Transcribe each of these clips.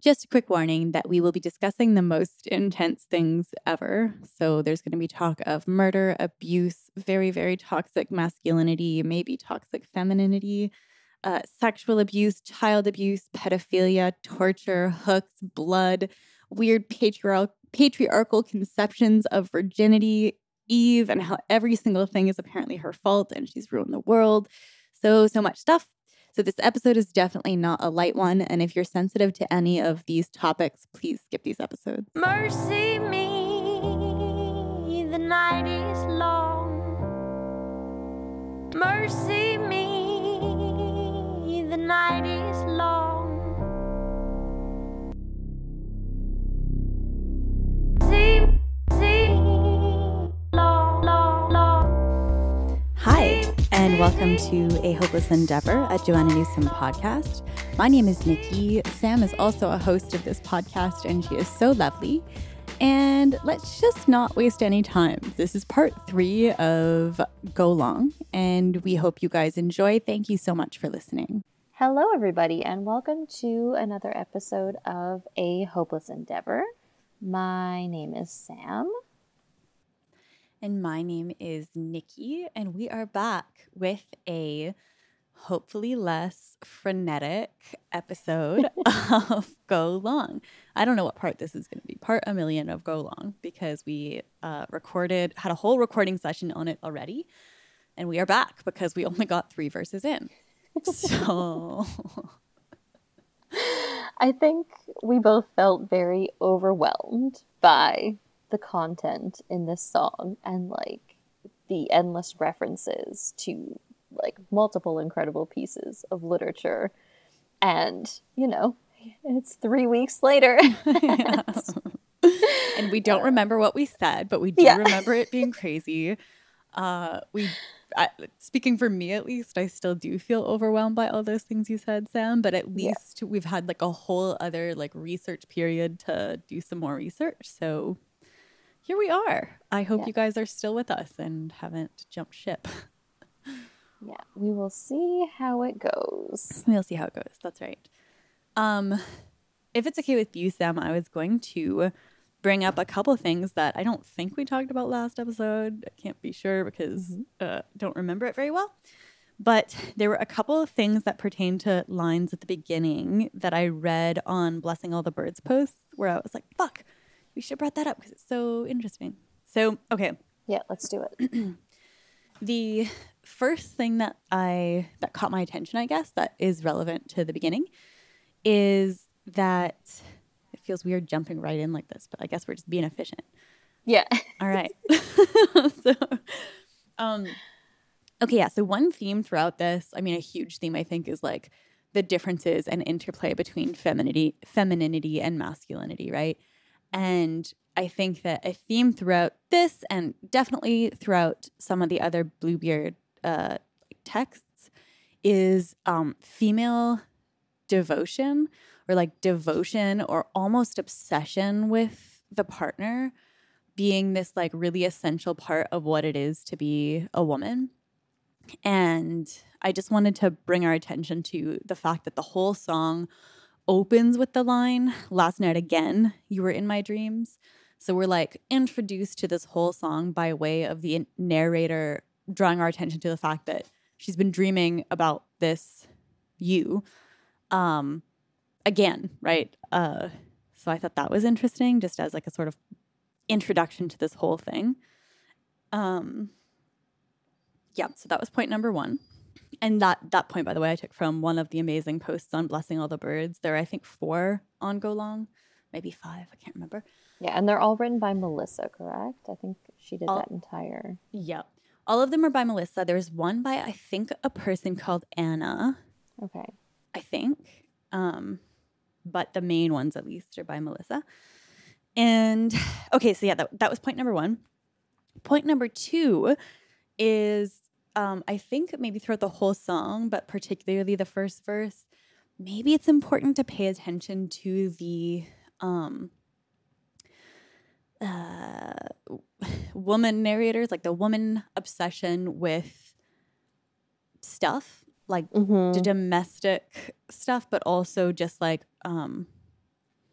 Just a quick warning that we will be discussing the most intense things ever. So there's going to be talk of murder, abuse, very, very toxic masculinity, maybe toxic femininity, sexual abuse, child abuse, pedophilia, torture, hooks, blood, weird patriarchal conceptions of virginity, Eve, and how every single thing is apparently her fault and she's ruined the world. So much stuff. So this episode is definitely not a light one. And if you're sensitive to any of these topics, please skip these episodes. Mercy me, the night is long. Mercy me, the night is long. Hi, and welcome to A Hopeless Endeavor, a Joanna Newsom podcast. My name is Nikki. Sam is also a host of this podcast, and she is so lovely. And let's just not waste any time. This is part 3 of Go Long, and we hope you guys enjoy. Thank you so much for listening. Hello, everybody, and welcome to another episode of A Hopeless Endeavor. My name is Sam. And my name is Nikki, and we are back with a hopefully less frenetic episode of Go Long. I don't know what part this is going to be, part 1,000,000 of Go Long, because we had a whole recording session on it already, and we are back because we only got 3 verses in. So I think we both felt very overwhelmed by the content in this song and like the endless references to like multiple incredible pieces of literature. And, you know, it's 3 weeks later. Yeah. And we don't remember what we said, but we do remember it being crazy. Speaking for me, at least, I still do feel overwhelmed by all those things you said, Sam, but at least we've had like a whole other like research period to do some more research. So here we are. I hope you guys are still with us and haven't jumped ship. Yeah, we will see how it goes. We'll see how it goes. That's right. If it's okay with you, Sam, I was going to bring up a couple things that I don't think we talked about last episode. I can't be sure because don't remember it very well. But there were a couple of things that pertain to lines at the beginning that I read on Blessing All the Birds posts where I was like, fuck, we should have brought that up because it's so interesting. So, okay. Yeah, let's do it. The first thing that caught my attention, I guess, that is relevant to the beginning is that it feels weird jumping right in like this, but I guess we're just being efficient. Yeah. All right. So one theme throughout this, I mean, a huge theme, I think, is like the differences and interplay between femininity and masculinity, right? And I think that a theme throughout this and definitely throughout some of the other Bluebeard texts is female devotion or almost obsession with the partner being this like really essential part of what it is to be a woman. And I just wanted to bring our attention to the fact that the whole song opens with the line, "Last night again, you were in my dreams." So we're like introduced to this whole song by way of the narrator drawing our attention to the fact that she's been dreaming about this you again, right? So I thought that was interesting just as like a sort of introduction to this whole thing. So that was point number 1. And that point, by the way, I took from one of the amazing posts on Blessing All the Birds. There are, I think, 4 on Go Long, maybe 5. I can't remember. Yeah, and they're all written by Melissa, correct? I think she did that entire... Yep. All of them are by Melissa. There's one by, I think, a person called Anna. Okay. I think. But the main ones, at least, are by Melissa. And, okay, so yeah, that was point number 1. Point number 2 is... I think maybe throughout the whole song, but particularly the first verse, maybe it's important to pay attention to the woman narrators, like the woman obsession with stuff, like the domestic stuff, but also just like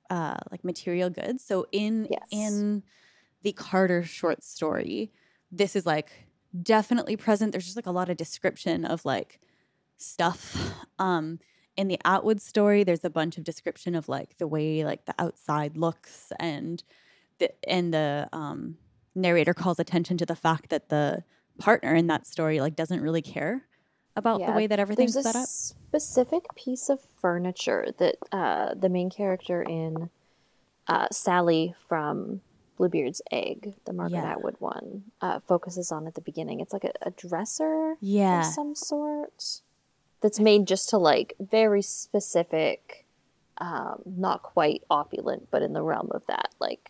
like material goods. So in Yes. the Carter short story, this is like definitely present. There's just like a lot of description of like stuff. In the Atwood story, there's a bunch of description of like the way like the outside looks, and the narrator calls attention to the fact that the partner in that story like doesn't really care about the Yeah, way that everything's there's a set up. specific piece of furniture that the main character in Sally from Bluebeard's Egg, the Margaret Yeah. Atwood one, focuses on at the beginning. It's like a dresser Yeah. of some sort that's made just to like very specific, not quite opulent, but in the realm of that, like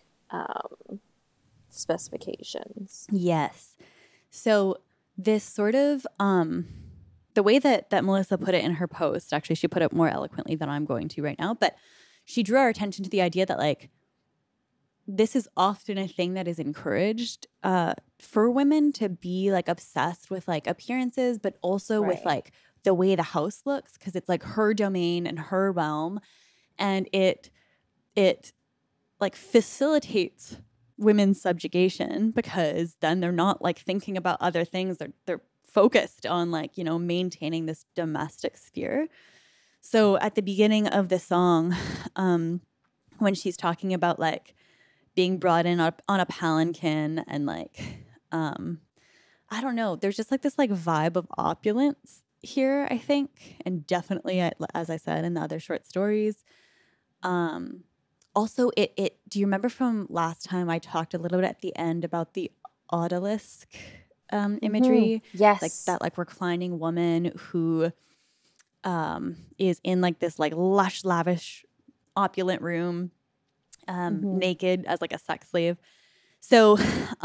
specifications. Yes. So this sort of the way that Melissa put it in her post, actually she put it more eloquently than I'm going to right now, but she drew our attention to the idea that like this is often a thing that is encouraged for women to be like obsessed with like appearances, but also with Right. like the way the house looks, because it's like her domain and her realm, and it like facilitates women's subjugation, because then they're not like thinking about other things. They're focused on like, you know, maintaining this domestic sphere. So at the beginning of the song, when she's talking about like being brought in on a palanquin and like, I don't know, there's just like this like vibe of opulence here, I think, and definitely, as I said in the other short stories. Also, it. Do you remember from last time I talked a little bit at the end about the odalisque imagery? Yes. Like that, like reclining woman who is in like this like lush, lavish, opulent room, naked as like a sex slave. So,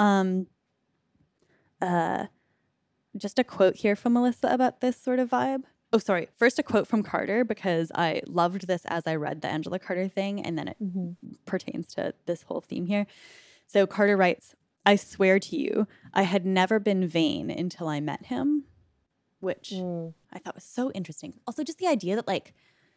just a quote here from Melissa about this sort of vibe. Oh, sorry. First, a quote from Carter, because I loved this as I read the Angela Carter thing, and then it pertains to this whole theme here. So Carter writes, "I swear to you, I had never been vain until I met him," which I thought was so interesting. Also, just the idea that like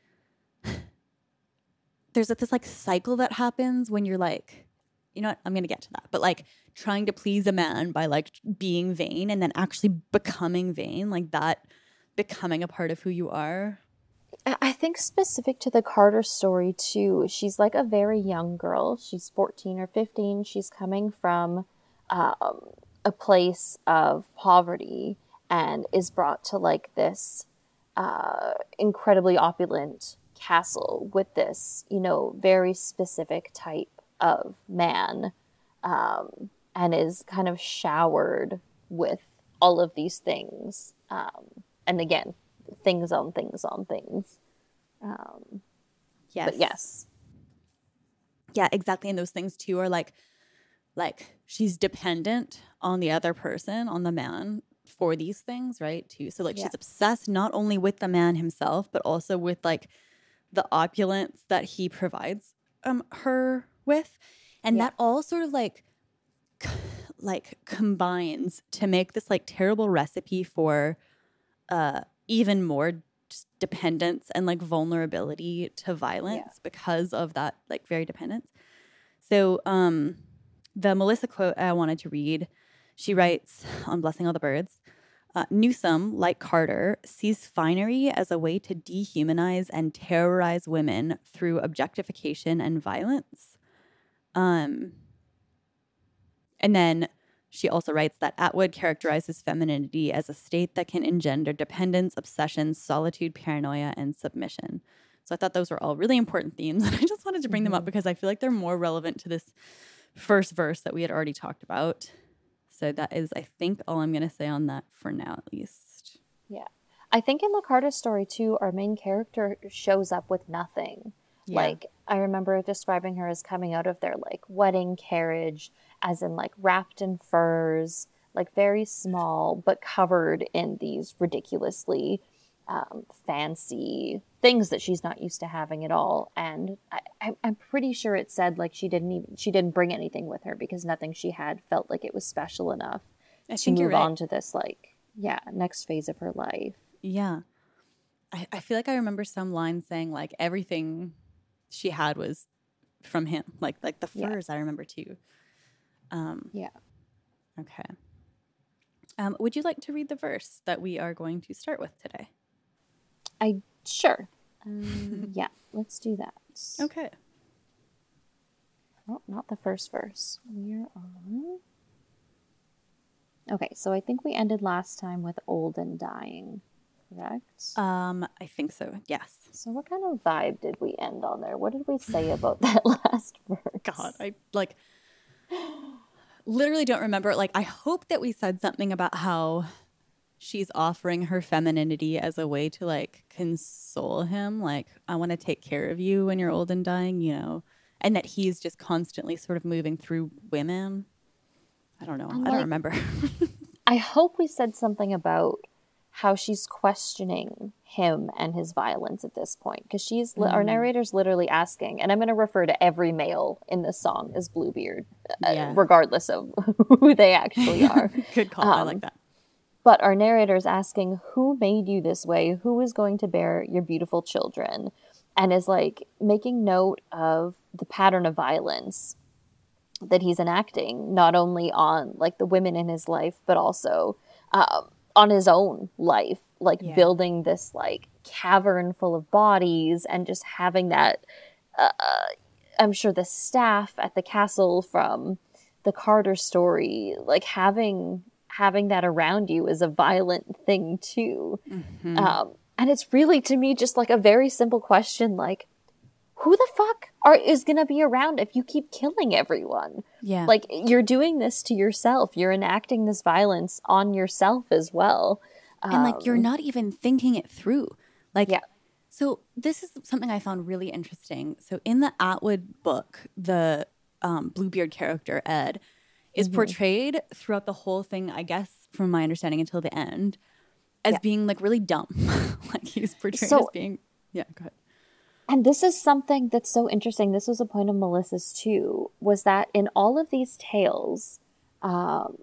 there's like this like cycle that happens when you're like, you know what, I'm going to get to that, but like trying to please a man by like being vain and then actually becoming vain, like that becoming a part of who you are. I think specific to the Carter story too, she's like a very young girl. She's 14 or 15. She's coming from a place of poverty and is brought to like this incredibly opulent castle with this, you know, very specific type of man, and is kind of showered with all of these things. And again, things on things on things. Yes. But yes. Yeah, exactly. And those things too are like she's dependent on the other person, on the man, for these things, right? Too. So like she's obsessed not only with the man himself, but also with like the opulence that he provides her with. And that all sort of like combines to make this like terrible recipe for even more just dependence and like vulnerability to violence because of that like very dependence. So the Melissa quote I wanted to read, she writes on Blessing All the Birds, Newsom, like Carter, sees finery as a way to dehumanize and terrorize women through objectification and violence. And then she also writes that Atwood characterizes femininity as a state that can engender dependence, obsession, solitude, paranoia, and submission. So I thought those were all really important themes, and I just wanted to bring them up because I feel like they're more relevant to this first verse that we had already talked about. So that is, I think, all I'm going to say on that for now, at least. Yeah. I think in the Carter story, too, our main character shows up with nothing. Yeah. Like, I remember describing her as coming out of their, like, wedding carriage, as in, like, wrapped in furs, like, very small, but covered in these ridiculously fancy things that she's not used to having at all. And I'm pretty sure it said, like, she didn't bring anything with her because nothing she had felt like it was special enough to move on to this, like, next phase of her life. Yeah. I feel like I remember some line saying, like, everything she had was from him, like the Yeah. furs I remember too. Yeah. Okay. Would you like to read the verse that we are going to start with today? Sure. Yeah, let's do that. Okay. Oh, not the first verse. We're on. Okay, so I think we ended last time with old and dying, correct? I think so. Yes. So what kind of vibe did we end on there? What did we say about that last verse? God, I like literally don't remember. Like, I hope that we said something about how she's offering her femininity as a way to like console him. Like, I want to take care of you when you're old and dying, you know, and that he's just constantly sort of moving through women. I don't know. I don't remember. I hope we said something about how she's questioning him and his violence at this point, because our narrator's literally asking, and I'm going to refer to every male in this song as Bluebeard, regardless of who they actually are. Good call. I like that. But our narrator is asking, who made you this way? Who is going to bear your beautiful children? And is like making note of the pattern of violence that he's enacting, not only on like the women in his life, but also on his own life, like building this like cavern full of bodies and just having that, I'm sure the staff at the castle from the Carter story, like having that around you is a violent thing too. Mm-hmm. And it's really, to me, just like a very simple question, like, who the fuck is going to be around if you keep killing everyone? Yeah. Like, you're doing this to yourself. You're enacting this violence on yourself as well. And like, you're not even thinking it through. Like, so this is something I found really interesting. So in the Atwood book, the Bluebeard character, Ed, is portrayed throughout the whole thing, I guess, from my understanding until the end, as being like really dumb. Like, he's portrayed as being, go ahead. And this is something that's so interesting. This was a point of Melissa's too, was that in all of these tales, so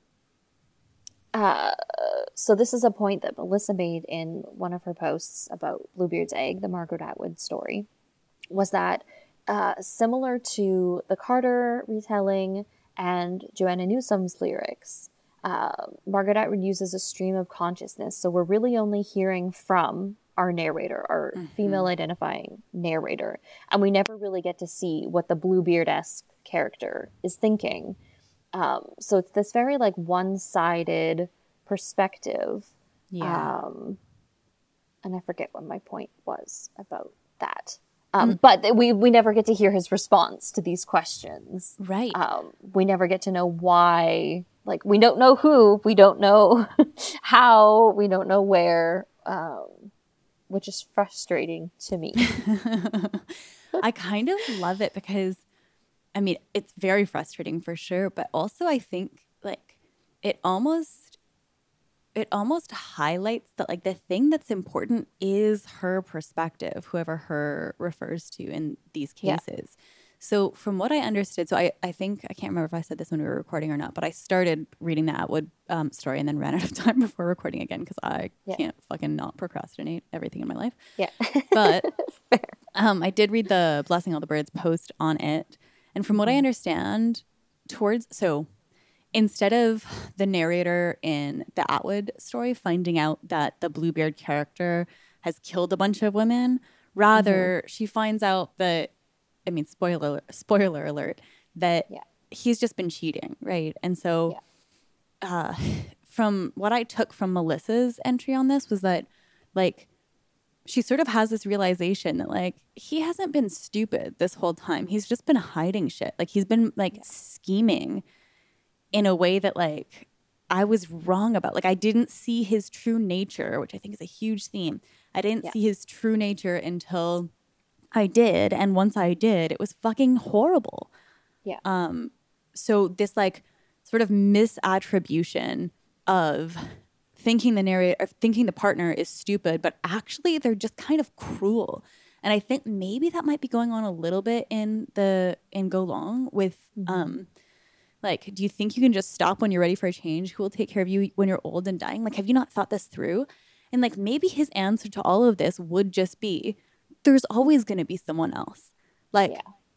this is a point that Melissa made in one of her posts about Bluebeard's Egg, the Margaret Atwood story, was that similar to the Carter retelling and Joanna Newsom's lyrics, Margaret Atwood uses a stream of consciousness. So we're really only hearing from our narrator, our female identifying narrator. And we never really get to see what the Bluebeard-esque character is thinking. So it's this very like one-sided perspective. Yeah. And I forget what my point was about that. But we never get to hear his response to these questions. Right. We never get to know why. Like, we don't know who, we don't know how, we don't know where, which is frustrating to me. I kind of love it because, I mean, it's very frustrating for sure, but also I think like it almost highlights that like the thing that's important is her perspective, whoever her refers to in these cases. Yeah. So from what I understood, so I think, I can't remember if I said this when we were recording or not, but I started reading the Atwood story and then ran out of time before recording again because I can't fucking not procrastinate everything in my life. Yeah. But I did read the Blessing All the Birds post on it. And from what I understand, so instead of the narrator in the Atwood story finding out that the Bluebeard character has killed a bunch of women, rather she finds out that, I mean, spoiler alert, that he's just been cheating, right? And so from what I took from Melissa's entry on this was that, like, she sort of has this realization that, like, he hasn't been stupid this whole time. He's just been hiding shit. Like, he's been, like, scheming in a way that, like, I was wrong about. Like, I didn't see his true nature, which I think is a huge theme. I didn't see his true nature until I did, and once I did, it was fucking horrible. Yeah. So this like sort of misattribution of thinking the partner is stupid, but actually they're just kind of cruel. And I think maybe that might be going on a little bit in Go Long with like, do you think you can just stop when you're ready for a change? Who will take care of you when you're old and dying? Like, have you not thought this through? And like, maybe his answer to all of this would just be, there's always going to be someone else. Like,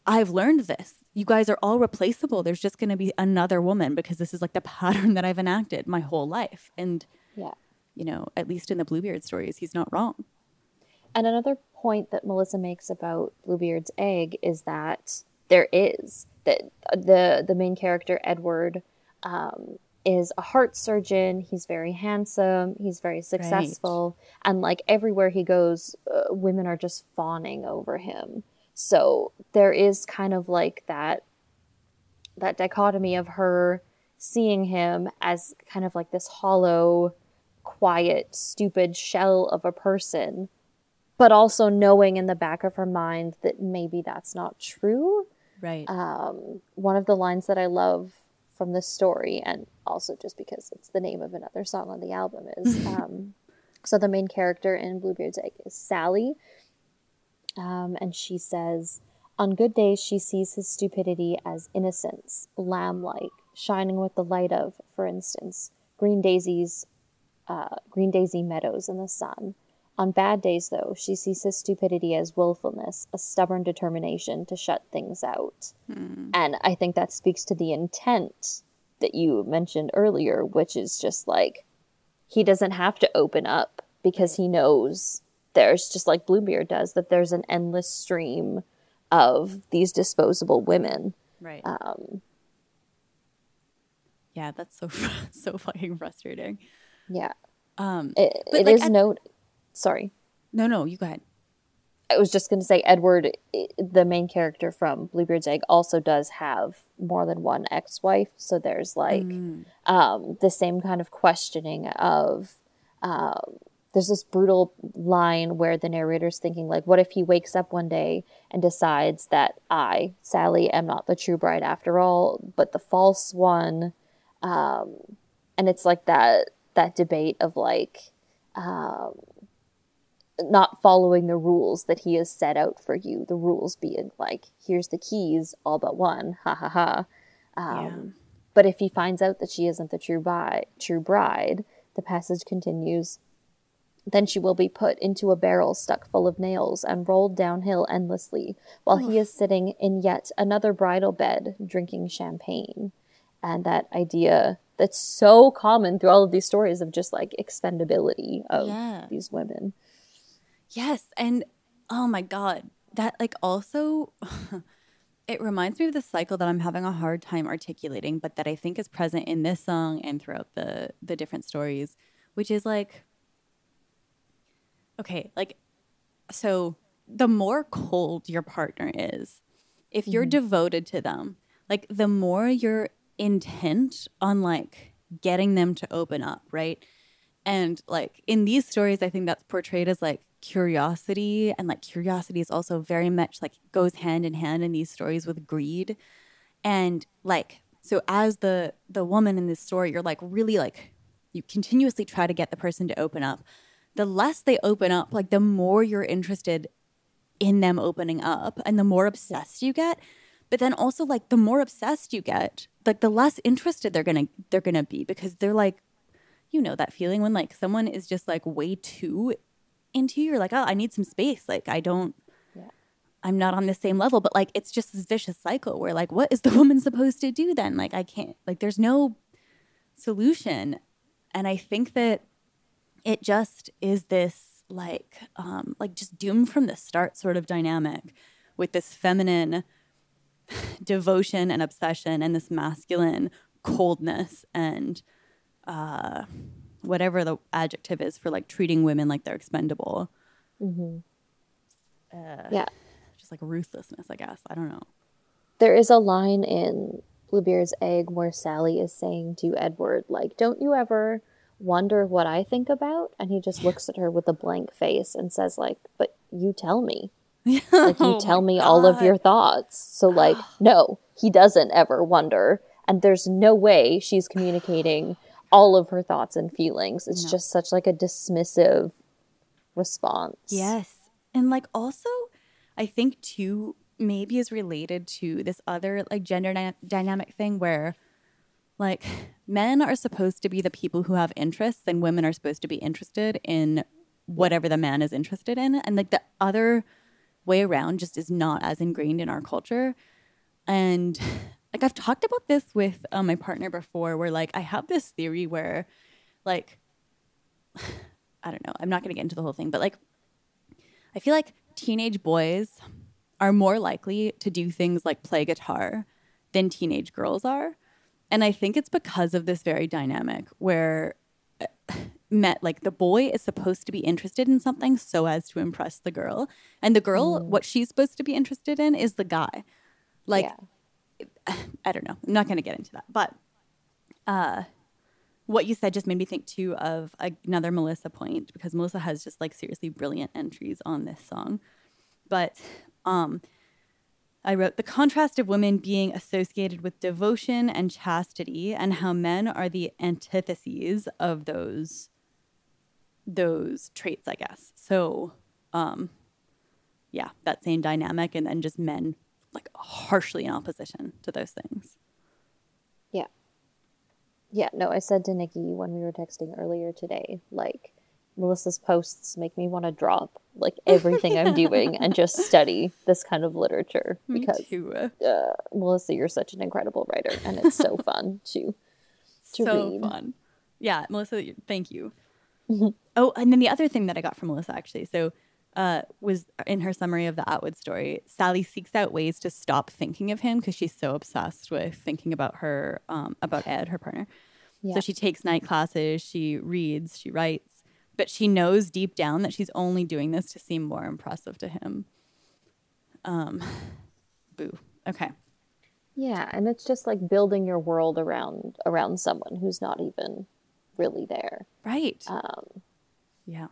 I've learned this. You guys are all replaceable. There's just going to be another woman because this is like the pattern that I've enacted my whole life. And, Yeah. you know, at least in the Bluebeard stories, he's not wrong. And another point that Melissa makes about Bluebeard's egg is that there is that the main character Edward is a heart surgeon. He's very handsome. He's very successful, and like everywhere he goes, women are just fawning over him. So there is kind of like that dichotomy of her seeing him as kind of like this hollow, quiet, stupid shell of a person, but also knowing in the back of her mind that maybe that's not true. Right. One of the lines that I love from this story, and also just because it's the name of another song on the album, is so the main character in Bluebeard's Egg is Sally, and she says, on good days she sees his stupidity as innocence, lamb-like, shining with the light of, for instance, green daisy meadows in the sun. On bad days, though, she sees his stupidity as willfulness, a stubborn determination to shut things out. And I think that speaks to the intent that you mentioned earlier, which is just like, he doesn't have to open up because he knows there's, just like Bluebeard does, that there's an endless stream of these disposable women. Right. Yeah, that's so fucking frustrating. Yeah. But it like is Sorry. No, you go ahead. I was just going to say Edward, the main character from Bluebeard's Egg, also does have more than one ex-wife. So there's like the same kind of questioning of, there's this brutal line where the narrator's thinking like, what if he wakes up one day and decides that I, Sally, am not the true bride after all, but the false one. And it's like that debate of like, not following the rules that he has set out for you. The rules being like, here's the keys, all but one, ha ha ha. But if he finds out that she isn't the true bride, the passage continues, then she will be put into a barrel stuck full of nails and rolled downhill endlessly while he is sitting in yet another bridal bed drinking champagne. And that idea that's so common through all of these stories of just like expendability of these women. Yes. And oh my God, that like also, it reminds me of the cycle that I'm having a hard time articulating, but that I think is present in this song and throughout the different stories, which is like, okay, like, so the more cold your partner is, if you're devoted to them, like the more you're intent on like getting them to open up, right? And like in these stories, I think that's portrayed as like curiosity, and like curiosity is also very much like goes hand in hand in these stories with greed. And like, so as the woman in this story, you're like really like, you continuously try to get the person to open up. The less they open up, like the more you're interested in them opening up and the more obsessed you get. But then also like the more obsessed you get, like the less interested they're gonna be, because they're like, you know, that feeling when like someone is just like way too into you. You're like, oh, I need some space. Like I'm not on the same level, but like it's just this vicious cycle where like, what is the woman supposed to do then? Like I can't, like there's no solution. And I think that it just is this like just doomed from the start sort of dynamic with this feminine devotion and obsession and this masculine coldness and whatever the adjective is for like treating women like they're expendable. Just like ruthlessness, I guess. I don't know. There is a line in Bluebeard's Egg where Sally is saying to Edward, like, don't you ever wonder what I think about? And he just looks at her with a blank face and says like, but you tell me. Like you tell me all of your thoughts. So like, no, he doesn't ever wonder. And there's no way she's communicating all of her thoughts and feelings. It's just such like a dismissive response. Yes. And like also, I think too, maybe is related to this other like gender dynamic thing where like men are supposed to be the people who have interests and women are supposed to be interested in whatever the man is interested in. And like the other way around just is not as ingrained in our culture. And like I've talked about this with my partner before, where like I have this theory where like, I don't know, I'm not going to get into the whole thing, but like I feel like teenage boys are more likely to do things like play guitar than teenage girls are. And I think it's because of this very dynamic where like the boy is supposed to be interested in something so as to impress the girl, and the girl, what she's supposed to be interested in is the guy. Like, I don't know. I'm not going to get into that. But what you said just made me think too of another Melissa point, because Melissa has just like seriously brilliant entries on this song. But I wrote the contrast of women being associated with devotion and chastity, and how men are the antitheses of those traits, I guess. So, yeah, that same dynamic, and then just men like harshly in opposition to those things. Yeah. Yeah, no, I said to Nikki when we were texting earlier today, like, Melissa's posts make me want to drop like everything I'm doing and just study this kind of literature, because Melissa, you're such an incredible writer, and it's so fun to read. Fun. Yeah, Melissa, thank you. Oh, and then the other thing that I got from Melissa actually, so was in her summary of the Atwood story, Sally seeks out ways to stop thinking of him because she's so obsessed with thinking about her, about Ed, her partner. Yeah. So she takes night classes, she reads, she writes, but she knows deep down that she's only doing this to seem more impressive to him. Boo. Okay. Yeah, and it's just like building your world around someone who's not even really there. Right. Yeah.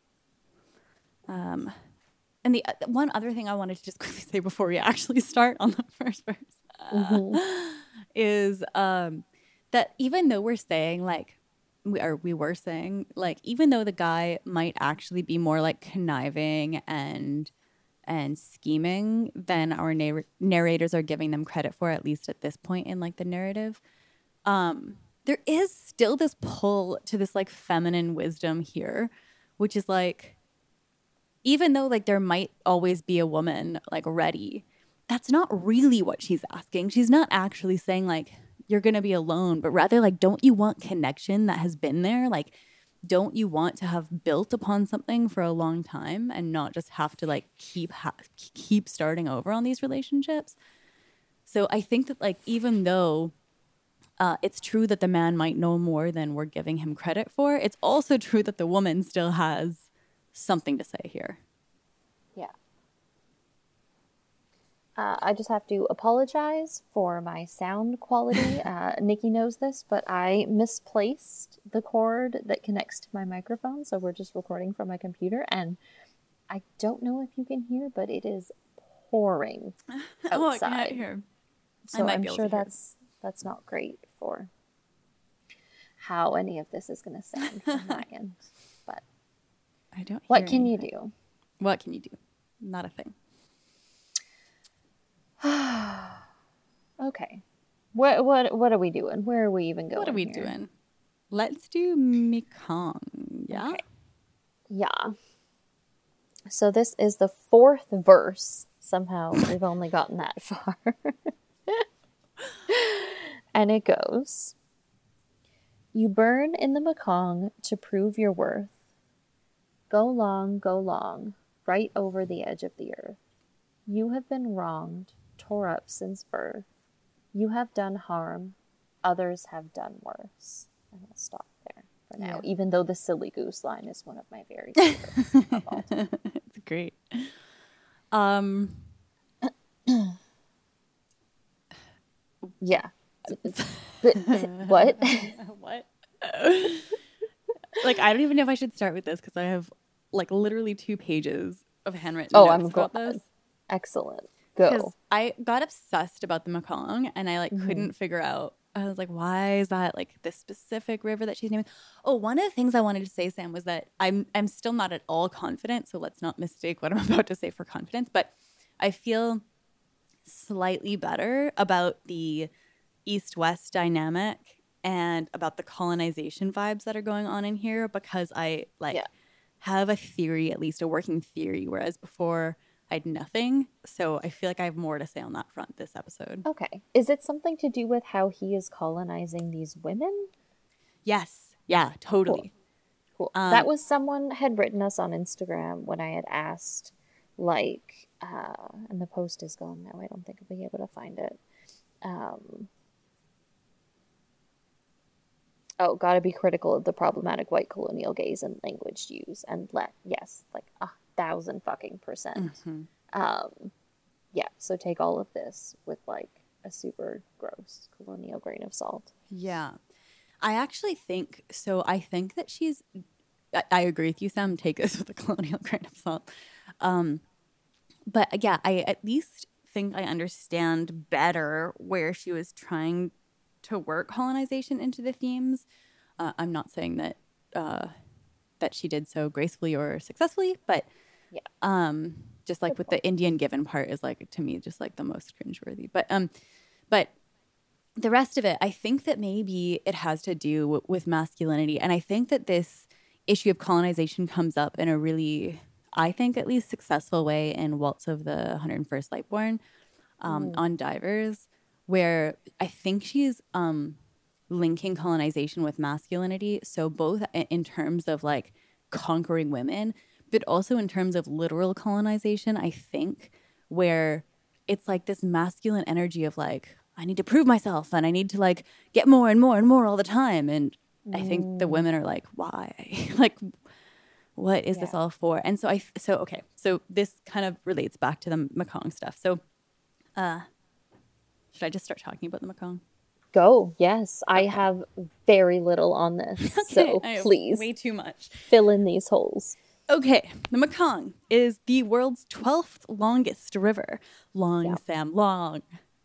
And the one other thing I wanted to just quickly say before we actually start on the first verse is that even though we're saying like, we were saying like, even though the guy might actually be more like conniving and scheming than our narrators are giving them credit for, at least at this point in like the narrative, there is still this pull to this like feminine wisdom here, which is like, even though like there might always be a woman like ready, that's not really what she's asking. She's not actually saying like, you're going to be alone, but rather like, don't you want connection that has been there? Like, don't you want to have built upon something for a long time and not just have to like keep starting over on these relationships? So I think that like, even though it's true that the man might know more than we're giving him credit for, it's also true that the woman still has something to say here. Yeah. I just have to apologize for my sound quality. Nikki knows this, but I misplaced the cord that connects to my microphone, so we're just recording from my computer, and I don't know if you can hear, but it is pouring outside. Oh, I can't hear. So I'm sure that's not great for how any of this is going to sound from my end. But I don't. What can you do? What can you do? Not a thing. Okay. What are we doing? Where are we even going? What are we doing? Let's do Mekong. Yeah? Okay. Yeah. So this is the fourth verse. Somehow we've only gotten that far. And it goes, you burn in the Mekong to prove your worth. Go long, right over the edge of the earth. You have been wronged, tore up since birth. You have done harm, others have done worse. And I'll stop there for now, even though the silly goose line is one of my very favorites of all time. It's great. Yeah. What? What? Like, I don't even know if I should start with this because I have like literally 2 pages of handwritten notes about this. Excellent. Go. Because I got obsessed about the Mekong, and I like couldn't figure out. I was like, why is that like this specific river that she's naming? Oh, one of the things I wanted to say, Sam, was that I'm still not at all confident. So let's not mistake what I'm about to say for confidence. But I feel slightly better about the East-West dynamic and about the colonization vibes that are going on in here, because I have a theory, at least a working theory, whereas before I had nothing. So I feel like I have more to say on that front this episode. Okay. Is it something to do with how he is colonizing these women? Yes. Yeah, totally. Cool. That was someone had written us on Instagram when I had asked, like, and the post is gone now. I don't think I'll be able to find it. Gotta be critical of the problematic white colonial gaze and language use, and yes, like 1,000% yeah, so take all of this with like a super gross colonial grain of salt. Yeah. I actually think so. I think that I agree with you, Sam. Take this with a colonial grain of salt. But yeah, I at least think I understand better where she was trying to work colonization into the themes. I'm not saying that that she did so gracefully or successfully, but just like with the Indian given part is like, to me, just like the most cringeworthy. But the rest of it, I think that maybe it has to do with masculinity. And I think that this issue of colonization comes up in a really, I think at least successful way in Waltz of the 101st Lightborn on Divers, where I think she's linking colonization with masculinity. So both in terms of like conquering women, but also in terms of literal colonization, I think, where it's like this masculine energy of like, I need to prove myself and I need to like get more and more and more all the time. And I think the women are like, why? Like, what is this all for? And so so this kind of relates back to the Mekong stuff. So should I just start talking about the Mekong? Go. Yes. I have very little on this. So please. Way too much. Fill in these holes. Okay. The Mekong is the world's 12th longest river. Long, Sam, long.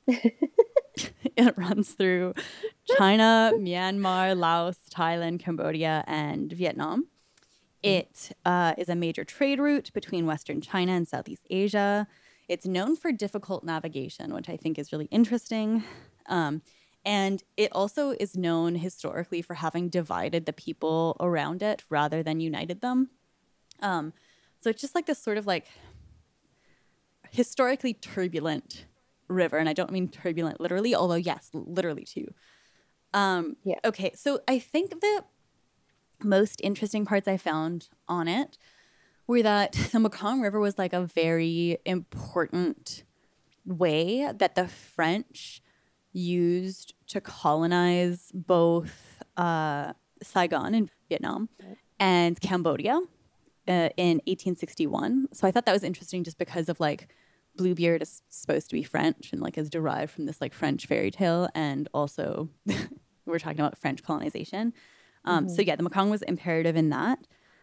It runs through China, Myanmar, Laos, Thailand, Cambodia, and Vietnam. It is a major trade route between Western China and Southeast Asia. It's known for difficult navigation, which I think is really interesting. And it also is known historically for having divided the people around it rather than united them. So it's just like this sort of like historically turbulent river. And I don't mean turbulent literally, although yes, literally too. Okay, so I think the most interesting parts I found on it were that the Mekong River was like a very important way that the French used to colonize both Saigon in Vietnam and Cambodia in 1861. So I thought that was interesting just because of like Bluebeard is supposed to be French and like is derived from this like French fairy tale, and also we're talking about French colonization. So yeah, the Mekong was imperative in that.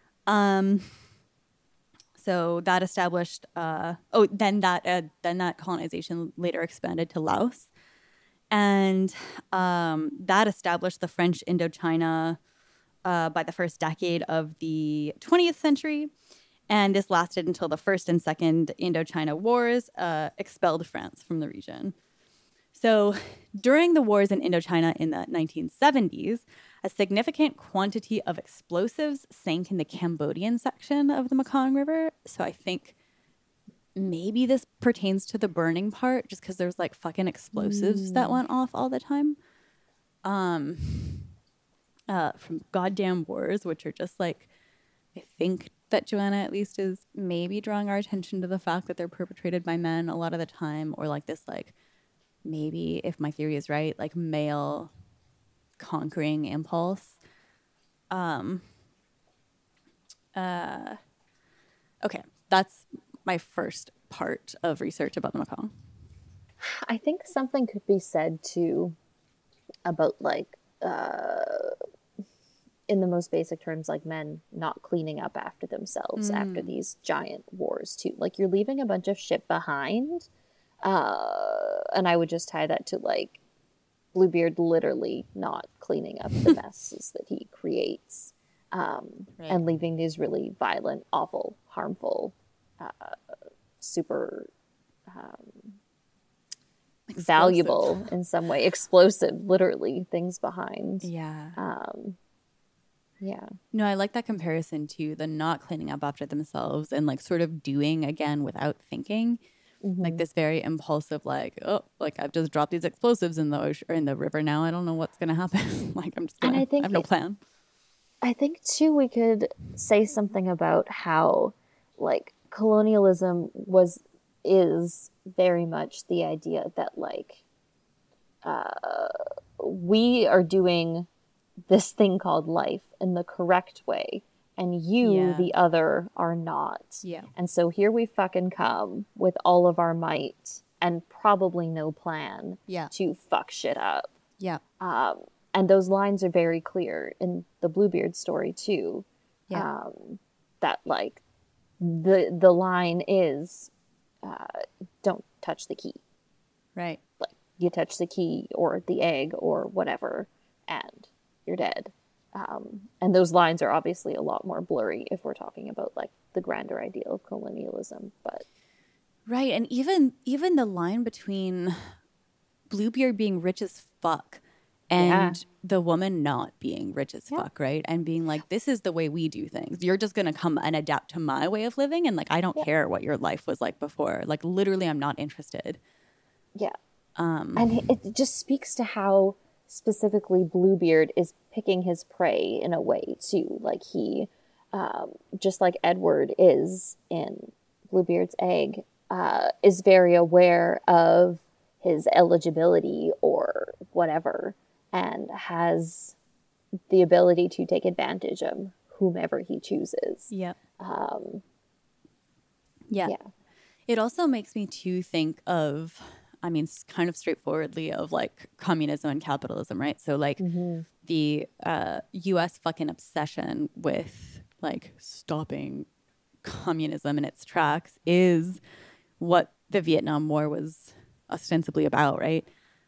So that established. Then that colonization later expanded to Laos, and that established the French Indochina by the first decade of the 20th century. And this lasted until the First and Second Indochina Wars expelled France from the region. So during the wars in Indochina in the 1970s, a significant quantity of explosives sank in the Cambodian section of the Mekong River. So I think maybe this pertains to the burning part, just because there's like fucking explosives that went off all the time. From goddamn wars, which are just like, I think that Joanna at least is maybe drawing our attention to the fact that they're perpetrated by men a lot of the time, or like this like, maybe if my theory is right, like male conquering impulse. Okay, that's my first part of research about the Mekong. I think something could be said too about like in the most basic terms, like men not cleaning up after themselves after these giant wars too. Like you're leaving a bunch of shit behind. And I would just tie that to like Bluebeard literally not cleaning up the messes that he creates, and leaving these really violent, awful, harmful, super valuable in some way, explosive, literally things behind. Yeah. Yeah. No, I like that comparison to the not cleaning up after themselves and like sort of doing again without thinking. Like this very impulsive, like, oh, like I've just dropped these explosives in the ocean or in the river now. I don't know what's gonna happen. Like I'm just And gonna, I I think have no plan. I think too we could say something about how like colonialism is very much the idea that like we are doing this thing called life in the correct way and you Yeah. the other are not. Yeah. And so here we fucking come with all of our might and probably no plan Yeah. to fuck shit up. Yeah. And those lines are very clear in the Bluebeard story too. Yeah. That like the line is don't touch the key. Right. Like you touch the key or the egg or whatever and you're dead. And those lines are obviously a lot more blurry if we're talking about like the grander ideal of colonialism. But Right. And even the line between Bluebeard being rich as fuck and the woman not being rich as fuck, right? And being like, this is the way we do things. You're just gonna come and adapt to my way of living, and like I don't care what your life was like before. Like literally, I'm not interested. yeah. And it just speaks to how specifically Bluebeard is picking his prey in a way too. Like he, just like Edward is in Bluebeard's egg, is very aware of his eligibility or whatever, and has the ability to take advantage of whomever he chooses. Yeah. Yeah. It also makes me to think of, I mean, kind of straightforwardly of like communism and capitalism, right? So like the U.S. fucking obsession with like stopping communism in its tracks is what the Vietnam War was ostensibly about, right?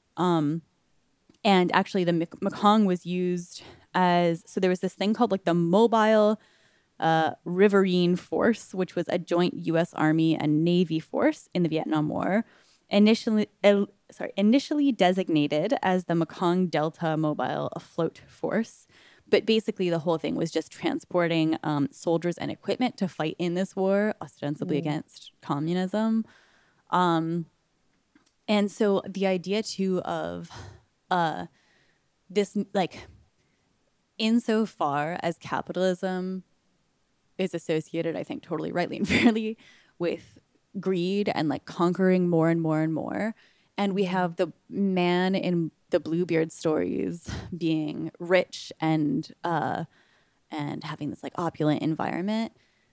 And actually the Mekong was used as, so there was this thing called like the Mobile Riverine Force, which was a joint U.S. Army and Navy force in the Vietnam War, initially designated as the Mekong Delta Mobile Afloat Force. But basically the whole thing was just transporting soldiers and equipment to fight in this war, ostensibly against communism. And so the idea too of this, like, insofar as capitalism is associated, I think totally rightly and fairly, with greed and like conquering more and more and more. And we have the man in the Bluebeard stories being rich and having this like opulent environment.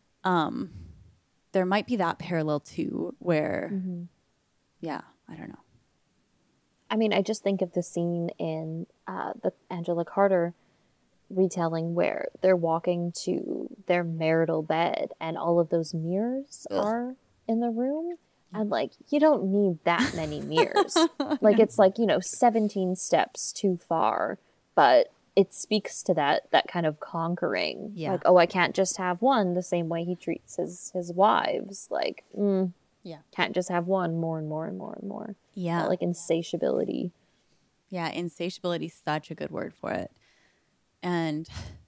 There might be that parallel too, where, yeah, I don't know. I mean, I just think of the scene in the Angela Carter retelling where they're walking to their marital bed and all of those mirrors are in the room. And like, you don't need that many mirrors. Like, it's like, 17 steps too far, but it speaks to that kind of conquering. Yeah. Like, oh, I can't just have one the same way he treats his wives. Like, Yeah. can't just have one, more and more and more and more. Yeah. That, like, insatiability. Yeah, insatiability is such a good word for it. And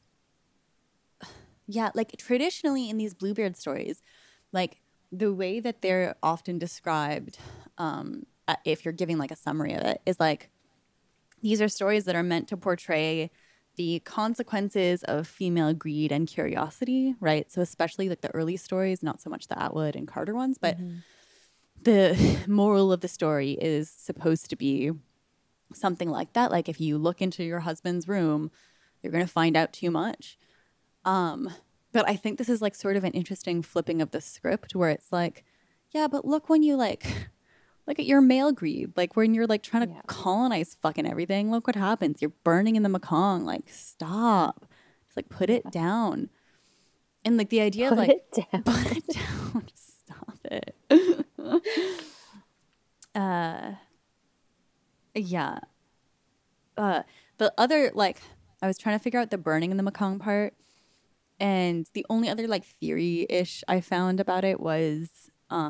yeah, like traditionally in these Bluebeard stories, like the way that they're often described, if you're giving like a summary of it, is like these are stories that are meant to portray the consequences of female greed and curiosity, right? So especially like the early stories, not so much the Atwood and Carter ones, but the moral of the story is supposed to be something like that. Like if you look into your husband's room, you're going to find out too much. But I think this is like sort of an interesting flipping of the script where it's like, yeah, but look when you like look at your male greed, like when you're like trying to colonize fucking everything, look what happens. You're burning in the Mekong. Like, stop. It's like, put it down. And like the idea of like, Put it down. put it down. Stop it. Yeah. The other, like, I was trying to figure out the burning in the Mekong part. And the only other like theory-ish I found about it was,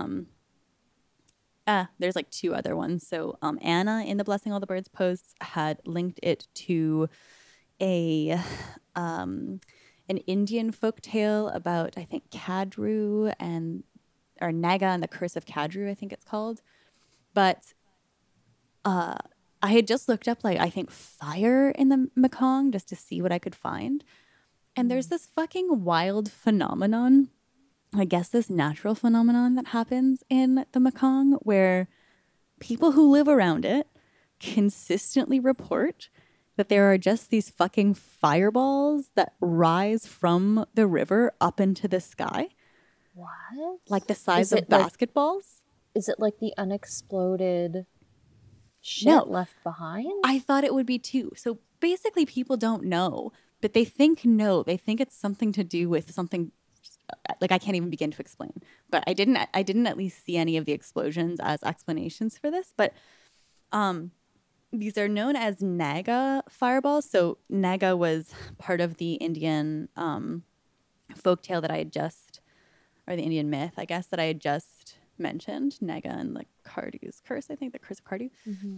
there's like two other ones. So Anna in the Blessing All the Birds posts had linked it to a an Indian folktale about, I think, Kadru or Naga and the Curse of Kadru, I think it's called. But I had just looked up, like, I think fire in the Mekong just to see what I could find. And there's this fucking wild phenomenon, I guess this natural phenomenon that happens in the Mekong where people who live around it consistently report that there are just these fucking fireballs that rise from the river up into the sky, What? like the size Is of it like- basketballs. Is it like the unexploded shit No. left behind? I thought it would be too. So basically, people don't know, but they think no. They think it's something to do with something. Like, I can't even begin to explain. But I didn't at least see any of the explosions as explanations for this. But these are known as Naga fireballs. So Naga was part of the Indian folktale that I had just, or the Indian myth, I guess, that I had just mentioned. Naga and the Kardu's curse, I think, the curse of Kardu.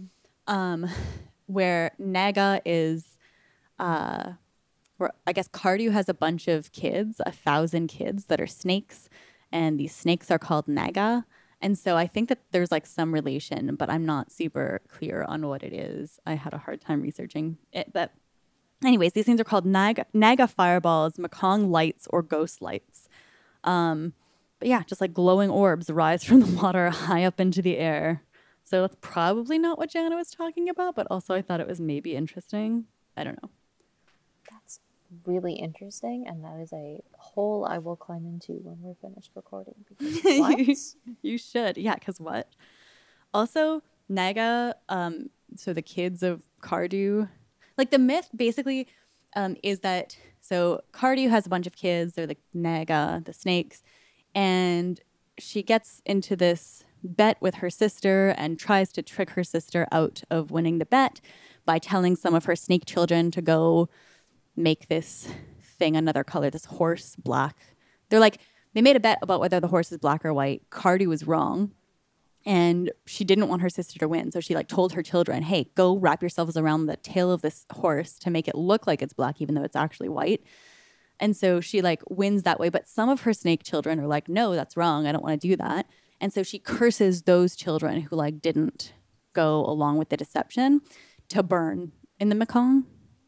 Where Naga is, where I guess Kardu has a bunch of kids, 1,000 kids that are snakes, and these snakes are called Naga. And so I think that there's like some relation, but I'm not super clear on what it is. I had a hard time researching it. But anyways, these things are called Naga fireballs, Mekong lights, or ghost lights. But yeah, just like glowing orbs rise from the water high up into the air. So that's probably not what Jana was talking about, but also I thought it was maybe interesting. I don't know. That's really interesting, and that is a hole I will climb into when we're finished recording. Because what? You should. Yeah, because what? Also, Naga, so the kids of Kardu, like the myth basically is that, so Kardu has a bunch of kids, they're the Naga, the snakes, and she gets into this bet with her sister and tries to trick her sister out of winning the bet by telling some of her snake children to go make this thing another color, this horse black. They're like, they made a bet about whether the horse is black or white. Kardu was wrong. And she didn't want her sister to win. So she like told her children, hey, go wrap yourselves around the tail of this horse to make it look like it's black, even though it's actually white. And so she like wins that way. But some of her snake children are like, no, that's wrong. I don't want to do that. And so she curses those children who like didn't go along with the deception to burn in the Mekong.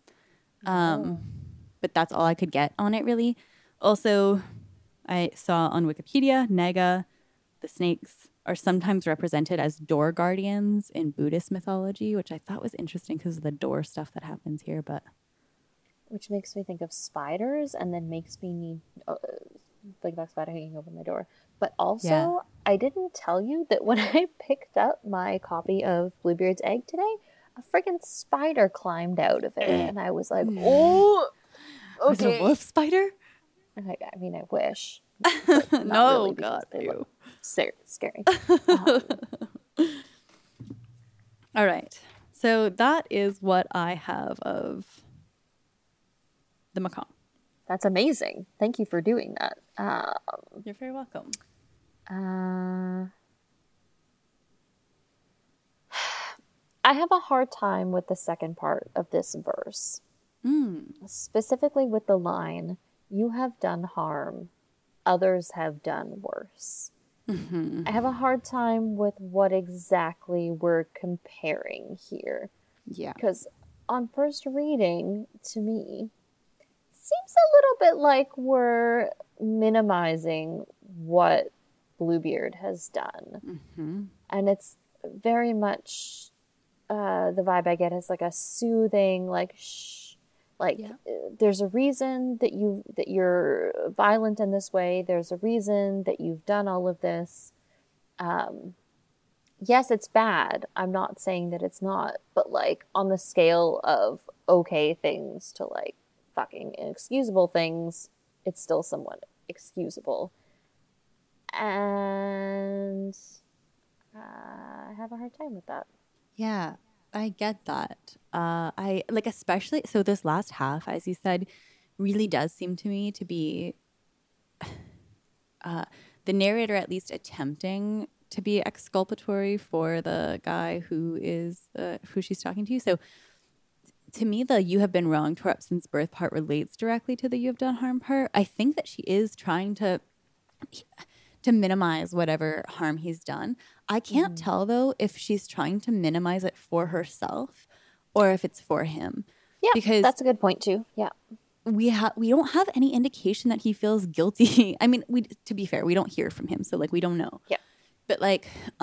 But that's all I could get on it, really. Also, I saw on Wikipedia, Naga, the snakes, are sometimes represented as door guardians in Buddhist mythology, which I thought was interesting because of the door stuff that happens here. But Which makes me think of spiders, and then makes me need like that spider hanging over my door. But also, Yeah. I didn't tell you that when I picked up my copy of Bluebeard's Egg today, a friggin' spider climbed out of it, and I was like, "Oh, was it okay." a wolf spider? I mean, I wish. No, really, because God, they ew. look scary. All right. So that is what I have of the Mekong. That's amazing. Thank you for doing that. You're very welcome. I have a hard time with the second part of this verse. Specifically with the line, "You have done harm, others have done worse." I have a hard time with what exactly we're comparing here. Yeah. Because on first reading, to me, it seems a little bit like we're minimizing what Bluebeard has done. And it's very much the vibe I get is like a soothing, like, shh. Like, there's a reason that you're violent in this way. There's a reason that you've done all of this. Yes, it's bad. I'm not saying that it's not, but like on the scale of okay things to like fucking inexcusable things, it's still somewhat excusable. And I have a hard time with that. Yeah, I get that. I like, especially, so this last half, as you said, really does seem to me to be the narrator at least attempting to be exculpatory for the guy who is who she's talking to. So to me, the "you have been wronged to up since birth" part relates directly to the "you have done harm" part. I think that she is trying to minimize whatever harm he's done. I can't tell though if she's trying to minimize it for herself or if it's for him. Yeah, because that's a good point too. Yeah. we don't have any indication that he feels guilty. I mean, to be fair, we don't hear from him, so like we don't know. Yeah. But like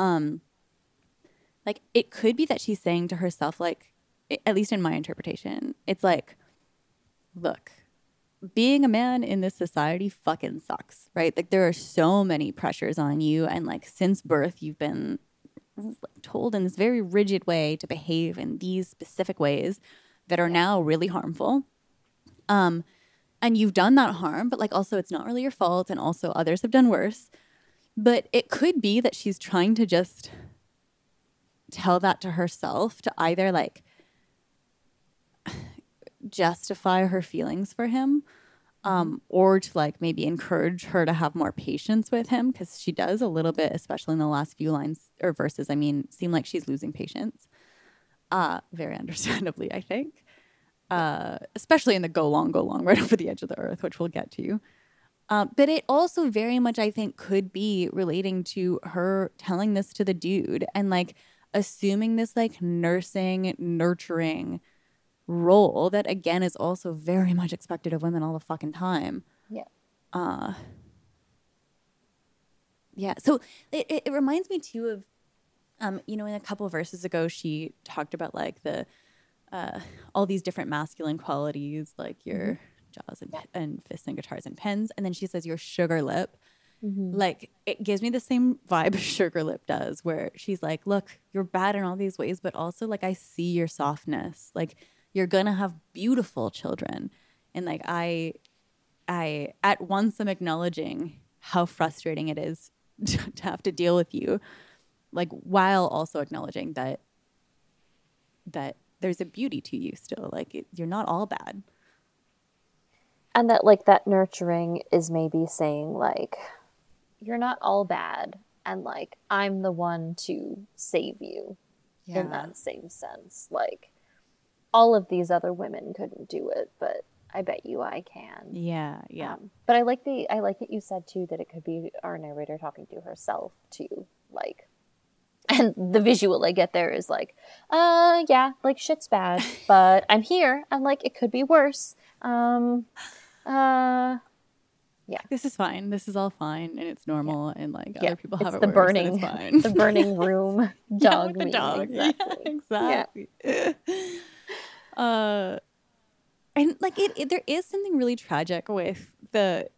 it could be that she's saying to herself, like, at least in my interpretation, it's like, look, being a man in this society fucking sucks, right? Like there are so many pressures on you, and like since birth you've been told in this very rigid way to behave in these specific ways that are now really harmful. And you've done that harm, but like also it's not really your fault, and also others have done worse. But it could be that she's trying to just tell that to herself to either like justify her feelings for him, or to like maybe encourage her to have more patience with him, because she does a little bit, especially in the last few lines or verses, I mean, seem like she's losing patience. Very understandably, I think. Especially in the go long right over the edge of the earth, which we'll get to. But it also very much, I think, could be relating to her telling this to the dude and like assuming this like nursing, nurturing role that again is also very much expected of women all the fucking time. Yeah. Yeah. So it reminds me too of, in a couple of verses ago, she talked about like the all these different masculine qualities, like your jaws and fists and guitars and pens, and then she says your sugar lip. Like it gives me the same vibe Sugar Lip does, where she's like, look, you're bad in all these ways, but also like I see your softness, like you're gonna have beautiful children, and like I at once am acknowledging how frustrating it is to have to deal with you, like while also acknowledging that there's a beauty to you still, like you're not all bad. And that like that nurturing is maybe saying like, you're not all bad, and like I'm the one to save you in that same sense. Like all of these other women couldn't do it, but I bet you I can. Yeah. But I like that you said too that it could be our narrator talking to herself too, like, and the visual I get there is like, yeah, like shit's bad, but I'm here, and like it could be worse. Yeah, this is fine. This is all fine, and it's normal, and like other people have it's it the worse, burning, and it's fine. the burning room dog. With the dog. Exactly. Yeah, exactly. And like there is something really tragic with this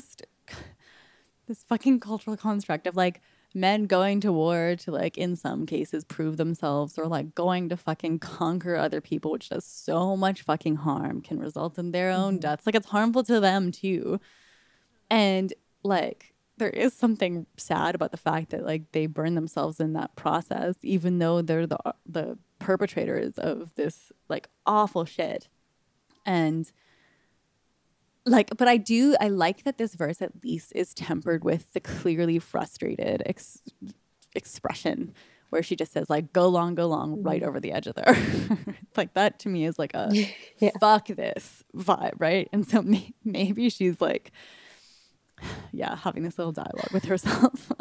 fucking cultural construct of like men going to war to like in some cases prove themselves, or like going to fucking conquer other people, which does so much fucking harm, can result in their own deaths. Like it's harmful to them too. And like there is something sad about the fact that like they burn themselves in that process, even though they're the perpetrators of this like awful shit. And like, but I like that this verse at least is tempered with the clearly frustrated expression, where she just says like, go long, right over the edge of the earth. Like that to me is like a fuck this vibe, right? And so maybe she's like, having this little dialogue with herself.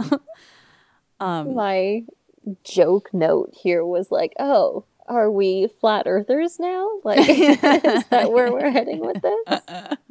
My joke note here was like, oh, are we flat earthers now? Like, is that where we're heading with this?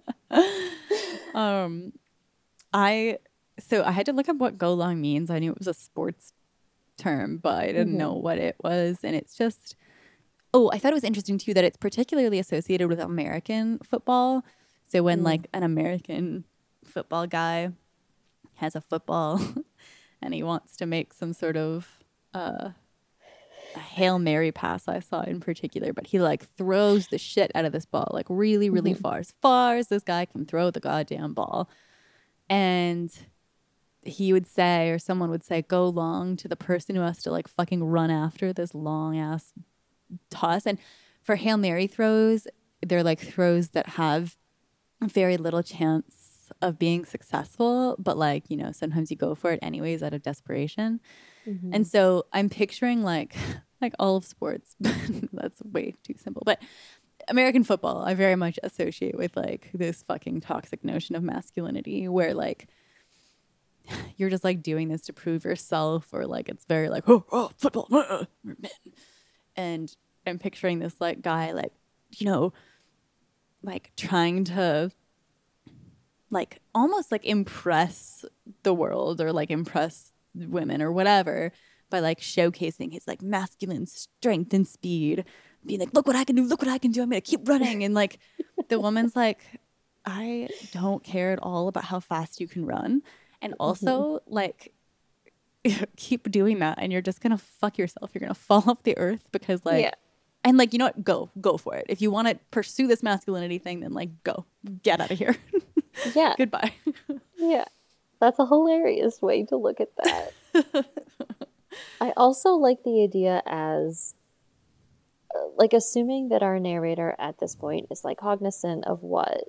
I had to look up what go long means. I knew it was a sports term, but I didn't know what it was. And it's just, I thought it was interesting too that it's particularly associated with American football. So when like an American football guy has a football and he wants to make some sort of a Hail Mary pass, I saw in particular, but he like throws the shit out of this ball like really, really far as this guy can throw the goddamn ball. And he would say, or someone would say, go long to the person who has to like fucking run after this long ass toss. And for Hail Mary throws, they're like throws that have very little chance of being successful, but like, sometimes you go for it anyways out of desperation. And so I'm picturing like all of sports, that's way too simple, but American football, I very much associate with like this fucking toxic notion of masculinity where like you're just like doing this to prove yourself, or like it's very like, oh football, we're men. And I'm picturing this like guy, like, you know, like trying to like almost like impress the world or like impress women or whatever by like showcasing his like masculine strength and speed, being like, look what I can do, look what I can do, I'm gonna keep running. And like the woman's like, I don't care at all about how fast you can run. And also like keep doing that and you're just gonna fuck yourself. You're gonna fall off the earth because like Yeah. and like, you know what, go for it. If you want to pursue this masculinity thing, then like go get out of here. Yeah. Goodbye. Yeah. That's a hilarious way to look at that. I also like the idea as like assuming that our narrator at this point is like cognizant of what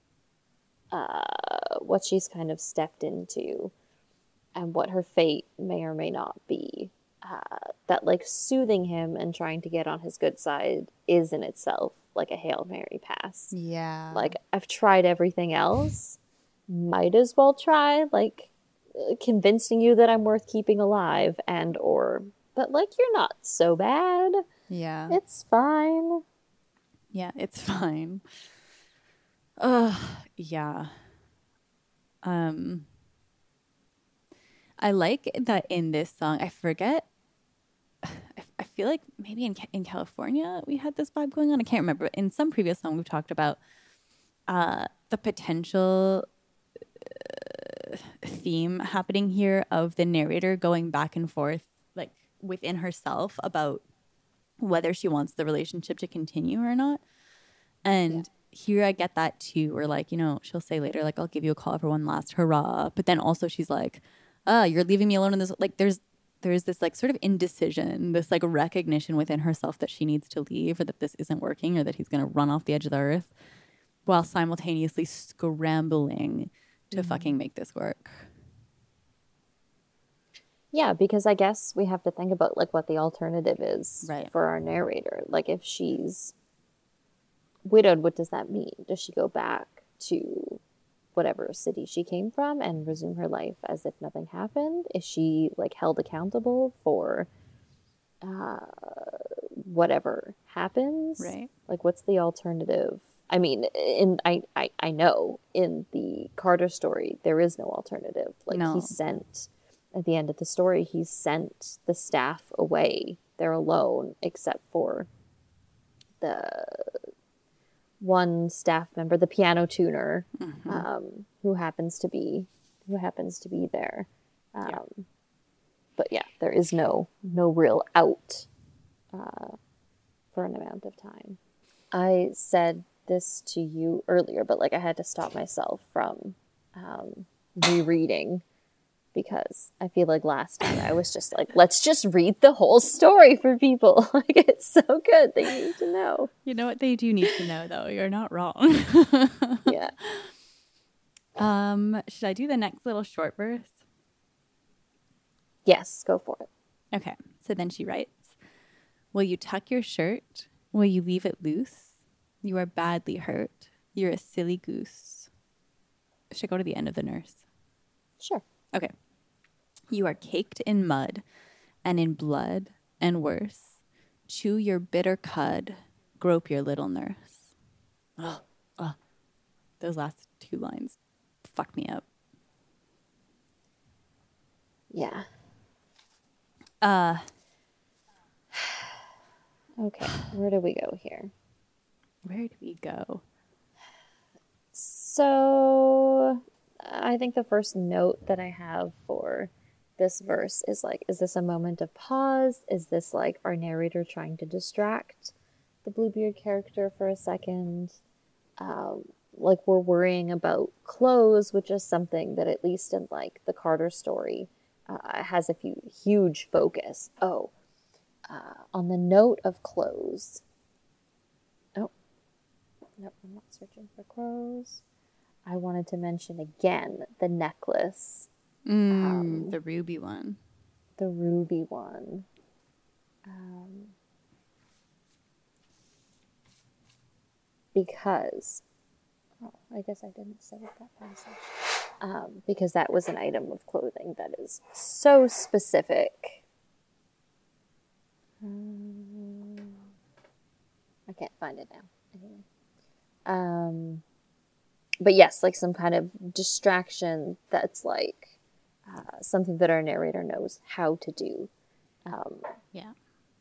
she's kind of stepped into and what her fate may or may not be. That like soothing him and trying to get on his good side is in itself like a Hail Mary pass. Yeah. Like, I've tried everything else. Might as well try like convincing you that I'm worth keeping alive but like you're not so bad. Yeah. It's fine. Yeah, it's fine. Yeah. I like that in this song. I forget. I feel like maybe in California we had this vibe going on. I can't remember. In some previous song we've talked about the potential theme happening here of the narrator going back and forth like within herself about whether she wants the relationship to continue or not. And here I get that too, where like, you know, she'll say later, like, I'll give you a call for one last hurrah. But then also she's like, you're leaving me alone in this. Like there's this like sort of indecision, this like recognition within herself that she needs to leave or that this isn't working or that he's going to run off the edge of the earth while simultaneously scrambling to fucking make this work. Yeah, because I guess we have to think about like what the alternative is for our narrator. Like if she's widowed, what does that mean? Does she go back to whatever city she came from and resume her life as if nothing happened? Is she like held accountable for whatever happens? Right. Like what's the alternative? I mean, I know in the Carter story there is no alternative. Like No. he's sent at the end of the story, he sent the staff away. They're alone except for the one staff member, the piano tuner, who happens to be there. But yeah, there is no real out for an amount of time. I said this to you earlier, but like I had to stop myself from rereading because I feel like last time I was just like, let's just read the whole story for people. Like it's so good, they need to know. You know what they do need to know, though. You're not wrong. Yeah. Should I do the next little short verse? Yes, go for it. Okay. So then she writes, will you tuck your shirt? Will you leave it loose? You are badly hurt. You're a silly goose. Should I go to the end of the nurse? Sure. Okay. You are caked in mud and in blood and worse. Chew your bitter cud. Grope your little nurse. Ugh. Ugh. Those last two lines fucked me up. Yeah. Okay, where do we go here? Where do we go? So, I think the first note that I have for this verse is like, is this a moment of pause? Is this like our narrator trying to distract the Bluebeard character for a second? Like we're worrying about clothes, which is something that at least in like the Carter story has a huge focus. On the note of clothes. Oh, nope, I'm not searching for clothes. I wanted to mention again the necklace. The ruby one. The ruby one. because, oh, I guess I didn't say that passage. Because that was an item of clothing that is so specific. I can't find it now. Anyway. But yes, like some kind of distraction that's like something that our narrator knows how to do. Yeah.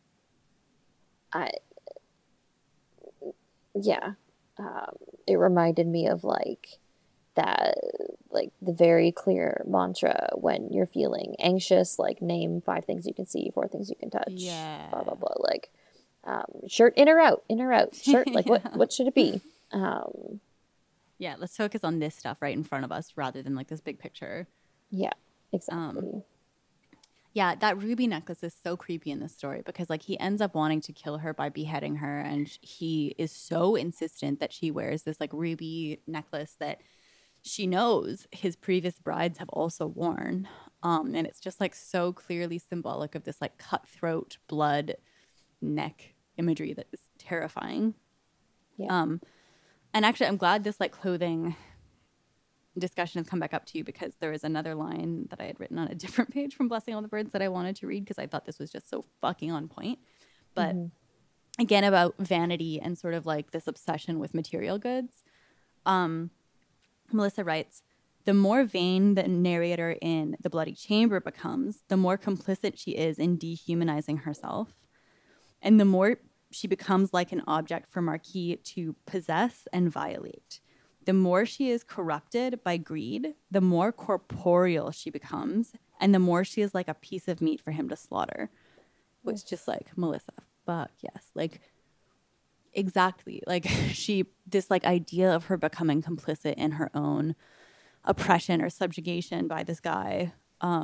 It reminded me of like that, like the very clear mantra when you're feeling anxious, like name 5 things you can see, 4 things you can touch, Yeah. blah blah blah. Like shirt in or out, shirt. Like what should it be? Yeah, let's focus on this stuff right in front of us rather than like this big picture. Yeah, exactly. Yeah, that ruby necklace is so creepy in this story because like he ends up wanting to kill her by beheading her, and he is so insistent that she wears this like ruby necklace that she knows his previous brides have also worn. And it's just like so clearly symbolic of this like cutthroat blood neck imagery that is terrifying. Yeah. And actually I'm glad this like clothing discussion has come back up to you because there is another line that I had written on a different page from Blessing All the Birds that I wanted to read because I thought this was just so fucking on point. But again, about vanity and sort of like this obsession with material goods. Melissa writes, the more vain the narrator in The Bloody Chamber becomes, the more complicit she is in dehumanizing herself. And the more she becomes like an object for Marquis to possess and violate. The more she is corrupted by greed, the more corporeal she becomes, and the more she is like a piece of meat for him to slaughter. Which just like, Melissa, fuck yes. Like, exactly. Like this like idea of her becoming complicit in her own oppression or subjugation by this guy,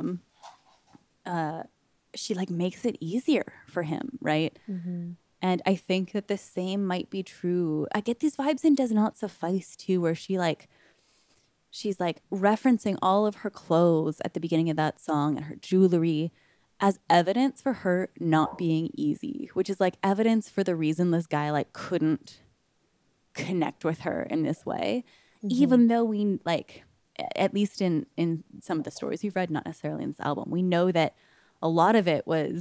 she like makes it easier for him, right? And I think that the same might be true. I get these vibes in Does Not Suffice too, where she's like referencing all of her clothes at the beginning of that song and her jewelry as evidence for her not being easy, which is like evidence for the reason this guy like couldn't connect with her in this way, even though we like, at least in some of the stories we've read, not necessarily in this album, we know that a lot of it was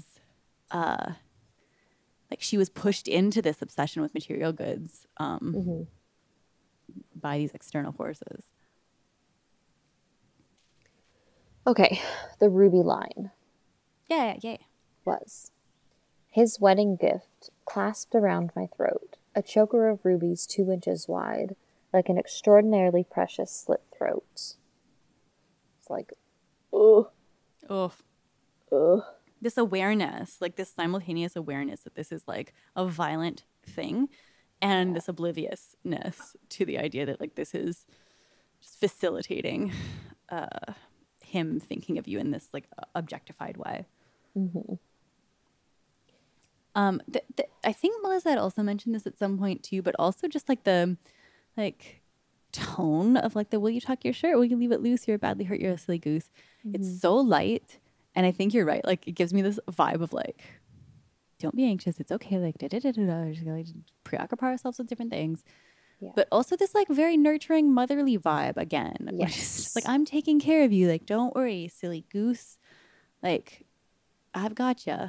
like she was pushed into this obsession with material goods by these external forces. Okay, the ruby line Yeah. was his wedding gift clasped around my throat, a choker of rubies 2 inches wide, like an extraordinarily precious slit throat. It's like, ugh. This awareness, like this simultaneous awareness that this is like a violent thing, and this obliviousness to the idea that like this is just facilitating him thinking of you in this like objectified way. I think Melissa had also mentioned this at some point too, but also just like the like tone of like the will you tuck your shirt, will you leave it loose, you're badly hurt, you're a silly goose. It's so light, and I think you're right, like it gives me this vibe of like, don't be anxious, it's okay, like just like preoccupy ourselves with different things. But also this like very nurturing motherly vibe again, which is just like, I'm taking care of you, like don't worry, silly goose, like I've got you.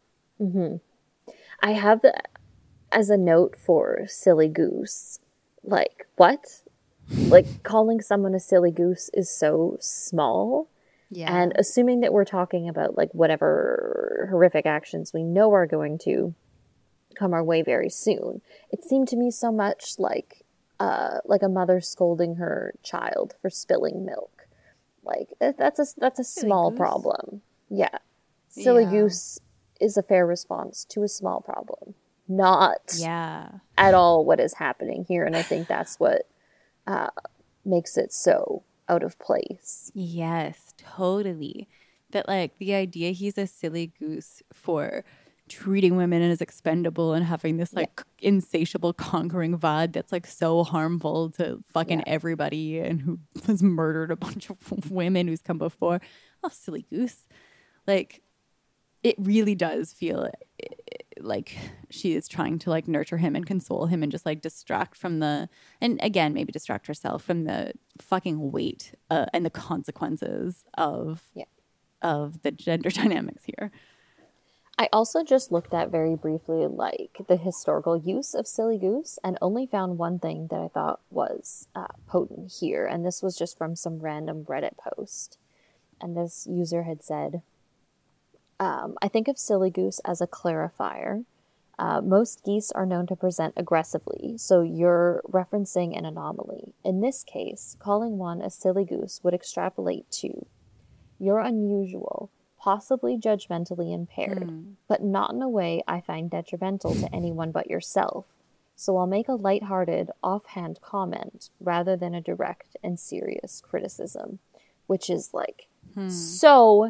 I have as a note for silly goose, like what? Like calling someone a silly goose is so small. And assuming that we're talking about like whatever horrific actions we know are going to come our way very soon, it seemed to me so much like a mother scolding her child for spilling milk. Like that's a small problem. Yeah. Silly goose is a fair response to a small problem. Not at all what is happening here. And I think that's what makes it so out of place. Yes, totally. That like the idea he's a silly goose for treating women as expendable and having this like insatiable conquering vibe that's like so harmful to fucking everybody, and who has murdered a bunch of women who's come before. Oh, silly goose. Like it really does feel like she is trying to like nurture him and console him and just like distract from the, and again maybe distract herself from the fucking weight and the consequences of the gender dynamics here. I also just looked at very briefly like the historical use of silly goose and only found one thing that I thought was potent here, and this was just from some random Reddit post. And this user had said, I think of silly goose as a clarifier. Most geese are known to present aggressively, so you're referencing an anomaly. In this case, calling one a silly goose would extrapolate to, you're unusual, possibly judgmentally impaired, but not in a way I find detrimental to anyone but yourself. So I'll make a lighthearted, offhand comment rather than a direct and serious criticism, which is like so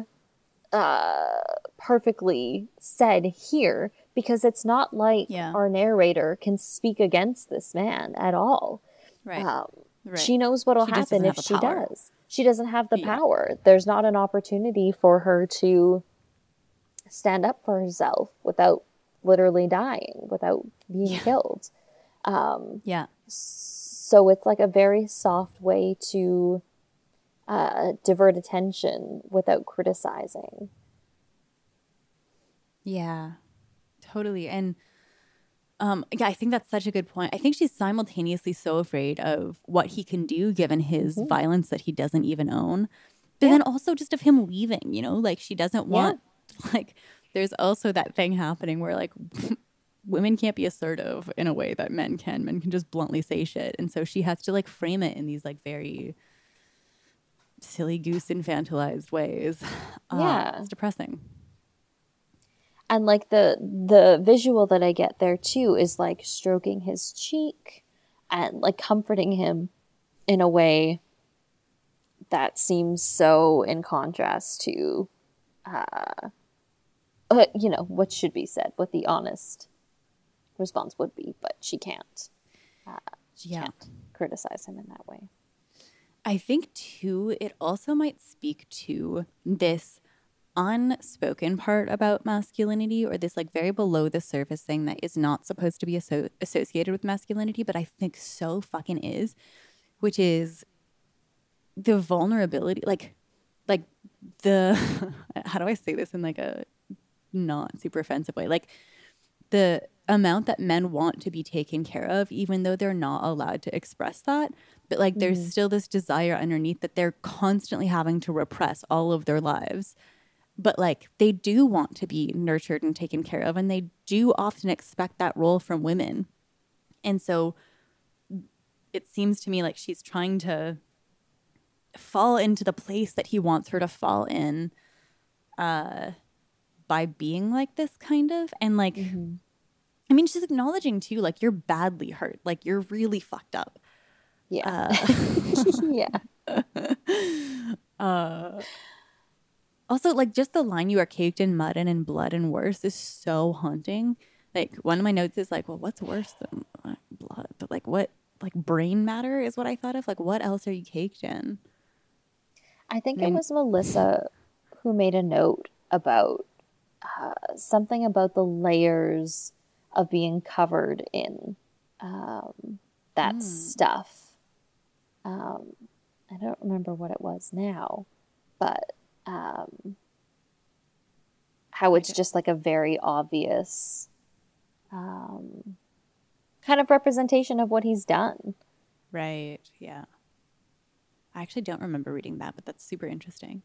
perfectly said here, because it's not like our narrator can speak against this man at all. Right. She knows what'll happen if she does. She doesn't have the power. There's not an opportunity for her to stand up for herself without literally dying, without being killed. So it's like a very soft way to divert attention without criticizing. Yeah, totally. And I think that's such a good point. I think she's simultaneously so afraid of what he can do given his violence that he doesn't even own. But then also just of him leaving, you know, like she doesn't want, like there's also that thing happening where like women can't be assertive in a way that men can. Men can just bluntly say shit. And so she has to like frame it in these like very silly goose infantilized ways. It's depressing. And like the visual that I get there too is like stroking his cheek and like comforting him in a way that seems so in contrast to you know, what should be said, what the honest response would be, but she can't. She can't criticize him in that way. I think too, it also might speak to this unspoken part about masculinity, or this like very below the surface thing that is not supposed to be associated with masculinity, but I think so fucking is, which is the vulnerability, like the how do I say this in like a not super offensive way, like the amount that men want to be taken care of, even though they're not allowed to express that, but like there's still this desire underneath that they're constantly having to repress all of their lives. But like they do want to be nurtured and taken care of, and they do often expect that role from women. And so it seems to me like she's trying to fall into the place that he wants her to fall in by being like this kind of. And like, I mean, she's acknowledging too, like you're badly hurt, like you're really fucked up. Yeah. Also, like, just the line, you are caked in mud and in blood and worse, is so haunting. Like, one of my notes is like, well, what's worse than blood? But like, what, like, brain matter is what I thought of. Like, what else are you caked in? I think it was Melissa who made a note about something about the layers of being covered in that stuff. I don't remember what it was now, but how it's just like a very obvious kind of representation of what he's done. Right, yeah. I actually don't remember reading that, but that's super interesting.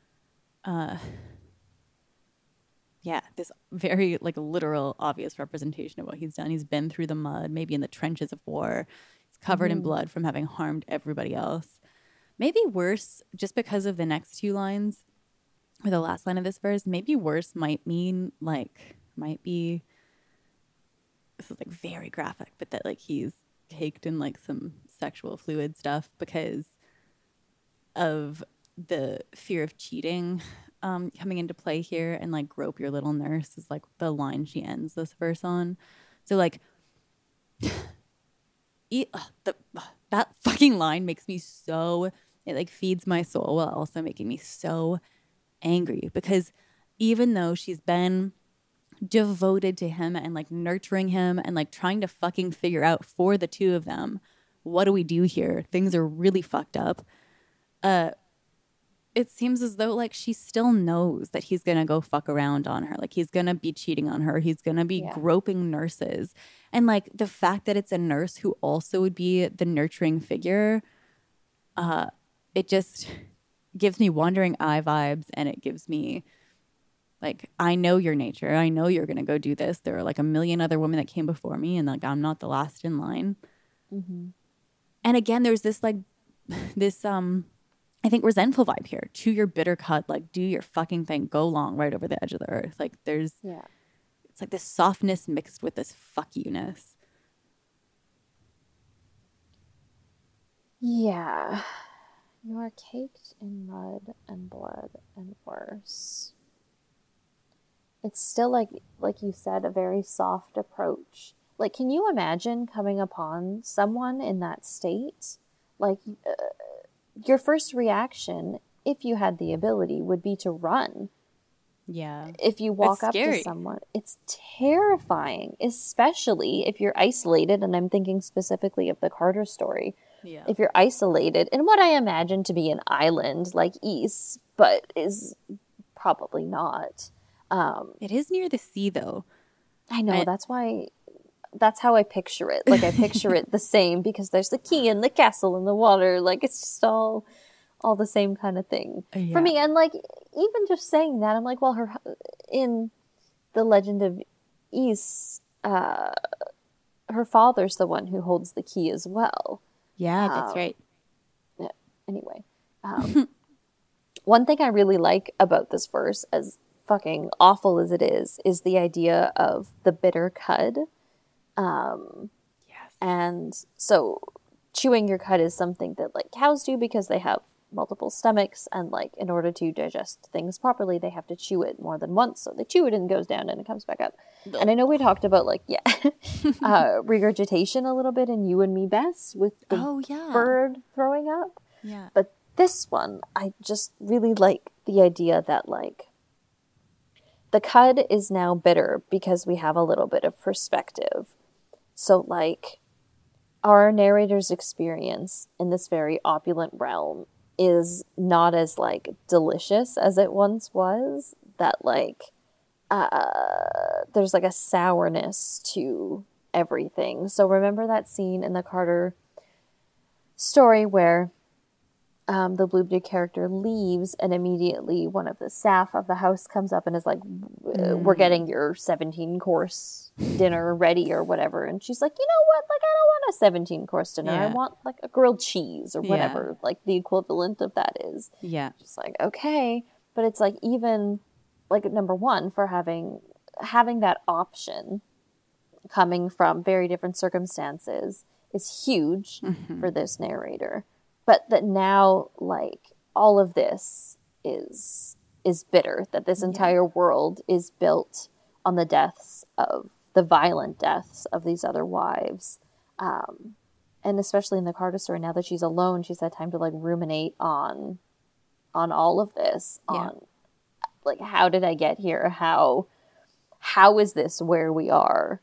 Yeah, this very like literal, obvious representation of what he's done. He's been through the mud, maybe in the trenches of war. He's covered in blood from having harmed everybody else. Maybe worse, just because of the next two lines, or the last line of this verse, maybe worse might mean like, might be, this is like very graphic, but that like he's caked in like some sexual fluid stuff because of the fear of cheating coming into play here. And like, grope your little nurse is like the line she ends this verse on. So like, that fucking line makes me so, it like feeds my soul while also making me so angry, because even though she's been devoted to him and like nurturing him and like trying to fucking figure out for the two of them, what do we do here? Things are really fucked up. It seems as though like she still knows that he's gonna go fuck around on her. Like he's gonna be cheating on her. He's gonna be groping nurses. And like the fact that it's a nurse who also would be the nurturing figure, it just gives me wandering eye vibes, and it gives me like, I know your nature. I know you're gonna go do this. There are like a million other women that came before me, and like I'm not the last in line. Mm-hmm. And again, there's this like this I think resentful vibe here. Chew your bitter cud, like do your fucking thing, go long right over the edge of the earth. Like there's it's like this softness mixed with this fuck you-ness. Yeah. You are caked in mud and blood and worse. It's still like you said, a very soft approach. Like, can you imagine coming upon someone in that state? Like, your first reaction, if you had the ability, would be to run. Yeah. If you walk up to someone, it's terrifying, especially if you're isolated. And I'm thinking specifically of the Carter story. Yeah. If you're isolated in what I imagine to be an island like Ys, but is probably not. It is near the sea, though. I know. That's how I picture it. Like, I picture it the same because there's the key and the castle and the water. Like, it's just all the same kind of thing for me. And like, even just saying that, I'm like, well, in the Legend of Ys, her father's the one who holds the key as well. Yeah, that's right. Anyway, one thing I really like about this verse, as fucking awful as it is the idea of the bitter cud. Yes. And so chewing your cud is something that like cows do because they have multiple stomachs, and like in order to digest things properly they have to chew it more than once, so they chew it and it goes down and it comes back up. And I know we talked about like regurgitation a little bit in You and Me Bess with the bird throwing up, but this one I just really like the idea that like the cud is now bitter because we have a little bit of perspective. So like our narrator's experience in this very opulent realm is not as like delicious as it once was. That like there's like a sourness to everything. So remember that scene in the Carter story where the Blue character leaves and immediately one of the staff of the house comes up and is like, we're getting your 17-course dinner ready or whatever. And she's like, you know what? Like, I don't want a 17-course dinner. I want like a grilled cheese or whatever, like the equivalent of that is. Yeah. She's like, okay. But it's like, even like number one, for having that option coming from very different circumstances is huge for this narrator. But that now, like, all of this is bitter, that this entire world is built on the violent deaths of these other wives. And especially in the Carter story, now that she's alone, she's had time to, like, ruminate on all of this, on, like, how did I get here? How is this where we are?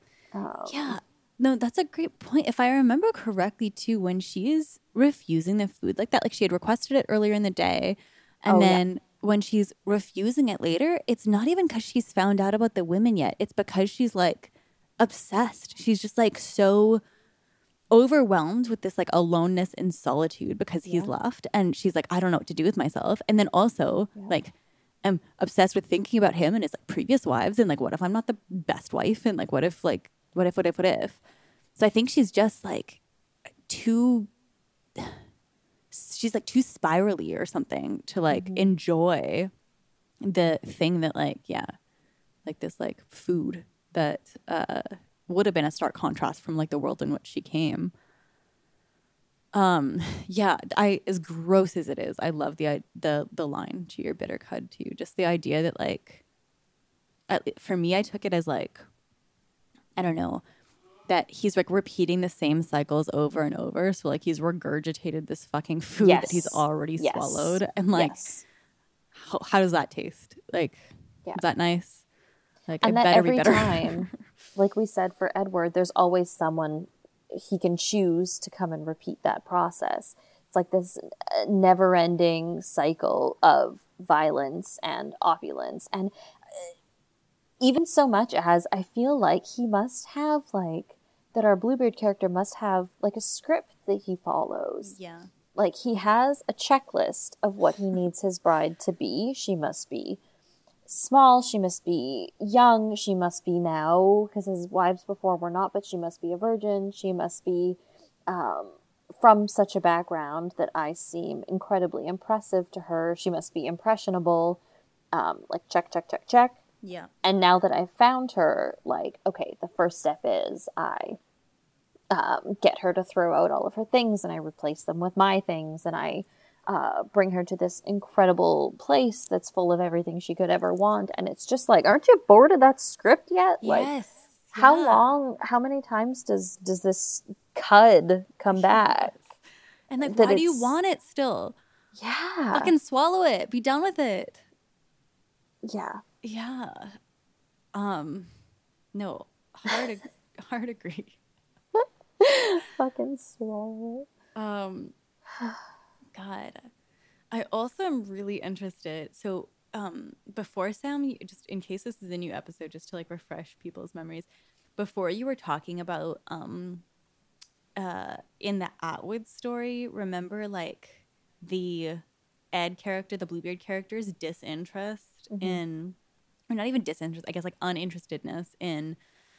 No, that's a great point. If I remember correctly, too, when she is refusing the food like that, like she had requested it earlier in the day, and then when she's refusing it later, it's not even because she's found out about the women yet. It's because she's like obsessed. She's just like so overwhelmed with this like aloneness and solitude because he's left, and she's like, I don't know what to do with myself. And then also like I'm obsessed with thinking about him and his like previous wives, and like, what if I'm not the best wife, and like what if. So I think she's just like too spirally or something to like enjoy the thing that like this like food that would have been a stark contrast from like the world in which she came. As gross as it is, I love the line "to your bitter cud" too. Just the idea that like, for me, I took it as like, I don't know, that he's like repeating the same cycles over and over. So like he's regurgitated this fucking food that he's already swallowed, and like, how does that taste? Like, is that nice? Like, And I that better be every better. time, like we said for Edward, there's always someone he can choose to come and repeat that process. It's like this never-ending cycle of violence and opulence. And even so much as I feel like he must have, like, that our Bluebeard character must have, like, a script that he follows. Yeah. Like, he has a checklist of what he needs his bride to be. She must be small, she must be young, she must be now, because his wives before were not, but she must be a virgin, she must be from such a background that I seem incredibly impressive to her, she must be impressionable, like check, check, check, check. Yeah. And now that I've found her, like, okay, the first step is I get her to throw out all of her things and I replace them with my things and I bring her to this incredible place that's full of everything she could ever want. And it's just like, aren't you bored of that script yet? Like, Yes. how Yeah. long, how many times does this cud come back? And like, that why do you it's- want it still? Yeah. Fucking swallow it. Be done with it. Yeah. Yeah. No. Hard agree. Fucking swallow. God. I also am really interested. So, before Sam, just in case this is a new episode, just to like refresh people's memories, before you were talking about in the Atwood story, remember like the Ed character, the Bluebeard character's disinterest in, or not even disinterest, I guess like uninterestedness in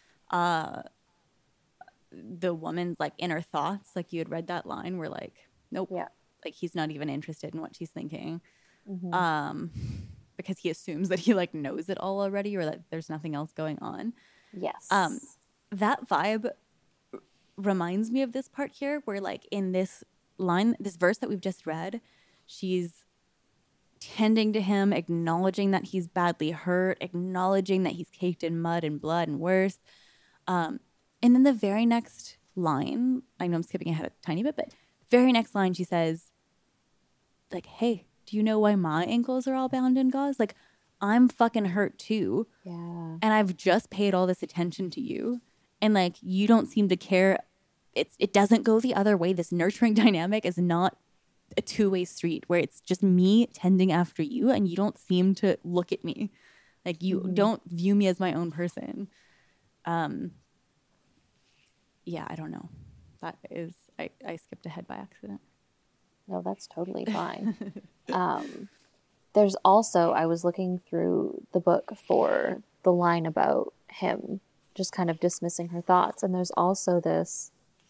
the woman's like inner thoughts. Like you had read that line where like, nope, Yeah. like he's not even interested in what she's thinking. Because he assumes that he like knows it all already or that there's nothing else going on. Yes. That vibe reminds me of this part here where like in this line, this verse that we've just read, she's tending to him, acknowledging that he's badly hurt, acknowledging that he's caked in mud and blood and worse. And then the very next line, I know I'm skipping ahead a tiny bit, but very next line she says, like, hey, do you know why my ankles are all bound in gauze? Like, I'm fucking hurt too. yeah. And I've just paid all this attention to you. And like, you don't seem to care. It doesn't go the other way. This nurturing dynamic is not a two-way street where it's just me tending after you and you don't seem to look at me. Like you don't view me as my own person. Yeah, I don't know. That is, I skipped ahead by accident. No, that's totally fine. There's also, I was looking through the book for the line about him just kind of dismissing her thoughts. And there's also this,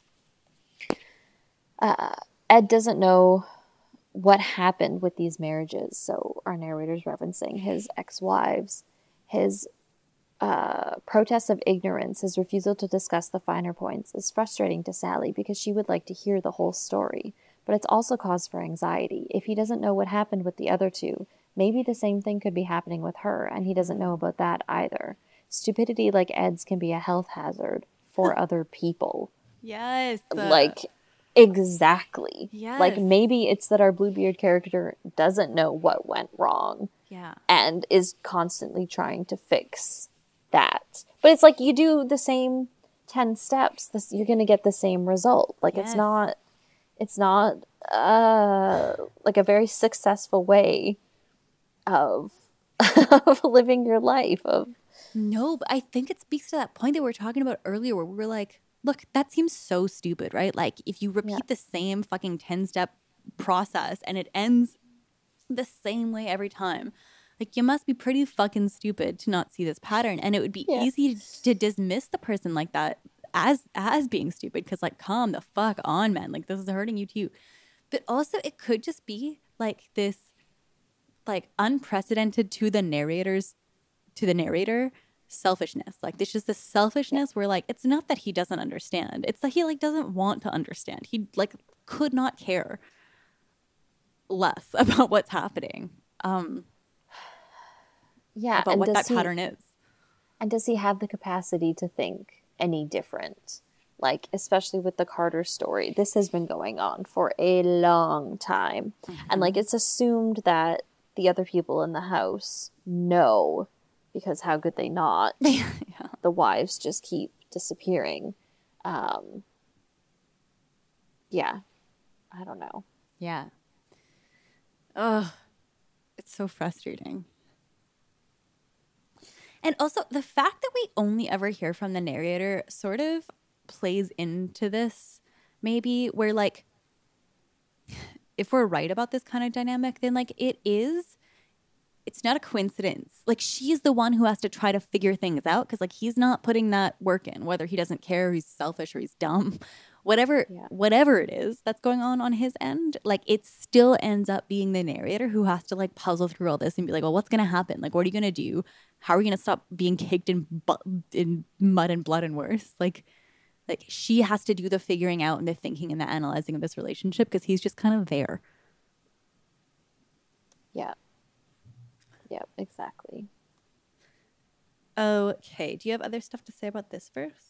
Ed doesn't know what happened with these marriages. So our narrator's referencing his ex-wives, his protest of ignorance, his refusal to discuss the finer points is frustrating to Sally because she would like to hear the whole story. But it's also cause for anxiety. If he doesn't know what happened with the other two, maybe the same thing could be happening with her, and he doesn't know about that either. Stupidity like Ed's can be a health hazard for other people. Yes. Like, exactly. Yes. Like, maybe it's that our Bluebeard character doesn't know what went wrong. Yeah. And is constantly trying to fix that. But it's like, you do the same 10 steps, you're going to get the same result. Like, Yes. it's not like a very successful way of of living your life. No, but I think it speaks to that point that we were talking about earlier where we were like, look, that seems so stupid, right? Like if you repeat the same fucking 10-step process and it ends the same way every time, like you must be pretty fucking stupid to not see this pattern. And it would be easy to dismiss the person like that as being stupid because like, come the fuck on, man. Like this is hurting you too. But also it could just be like this like unprecedented to the narrator selfishness. Like this just the selfishness where like it's not that he doesn't understand. It's that he like doesn't want to understand. He like could not care less about what's happening. About and what that does pattern is. And does he have the capacity to think any different? Like, especially with the Carter story, this has been going on for a long time. And like, it's assumed that the other people in the house know because how could they not? Yeah. The wives just keep disappearing. Yeah, I don't know. Yeah. Ugh. It's so frustrating. And also, the fact that we only ever hear from the narrator sort of plays into this, maybe, where, like, if we're right about this kind of dynamic, then, like, it's not a coincidence. Like, she's the one who has to try to figure things out because, like, he's not putting that work in, whether he doesn't care, or he's selfish, or he's dumb. Whatever it is that's going on his end, like, it still ends up being the narrator who has to, like, puzzle through all this and be like, well, what's going to happen? Like, what are you going to do? How are you going to stop being caked in mud and blood and worse? Like she has to do the figuring out and the thinking and the analyzing of this relationship because he's just kind of there. Yeah. Yep, exactly. Okay. Do you have other stuff to say about this verse?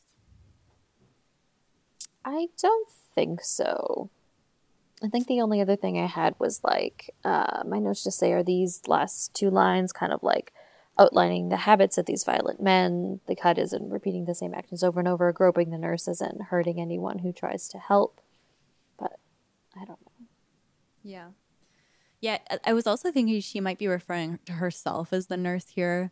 I don't think so. I think the only other thing I had was like, my notes just say, are these last two lines kind of like outlining the habits of these violent men? The cut isn't repeating the same actions over and over. Groping the nurse isn't hurting anyone who tries to help. But I don't know. Yeah. Yeah, I was also thinking she might be referring to herself as the nurse here.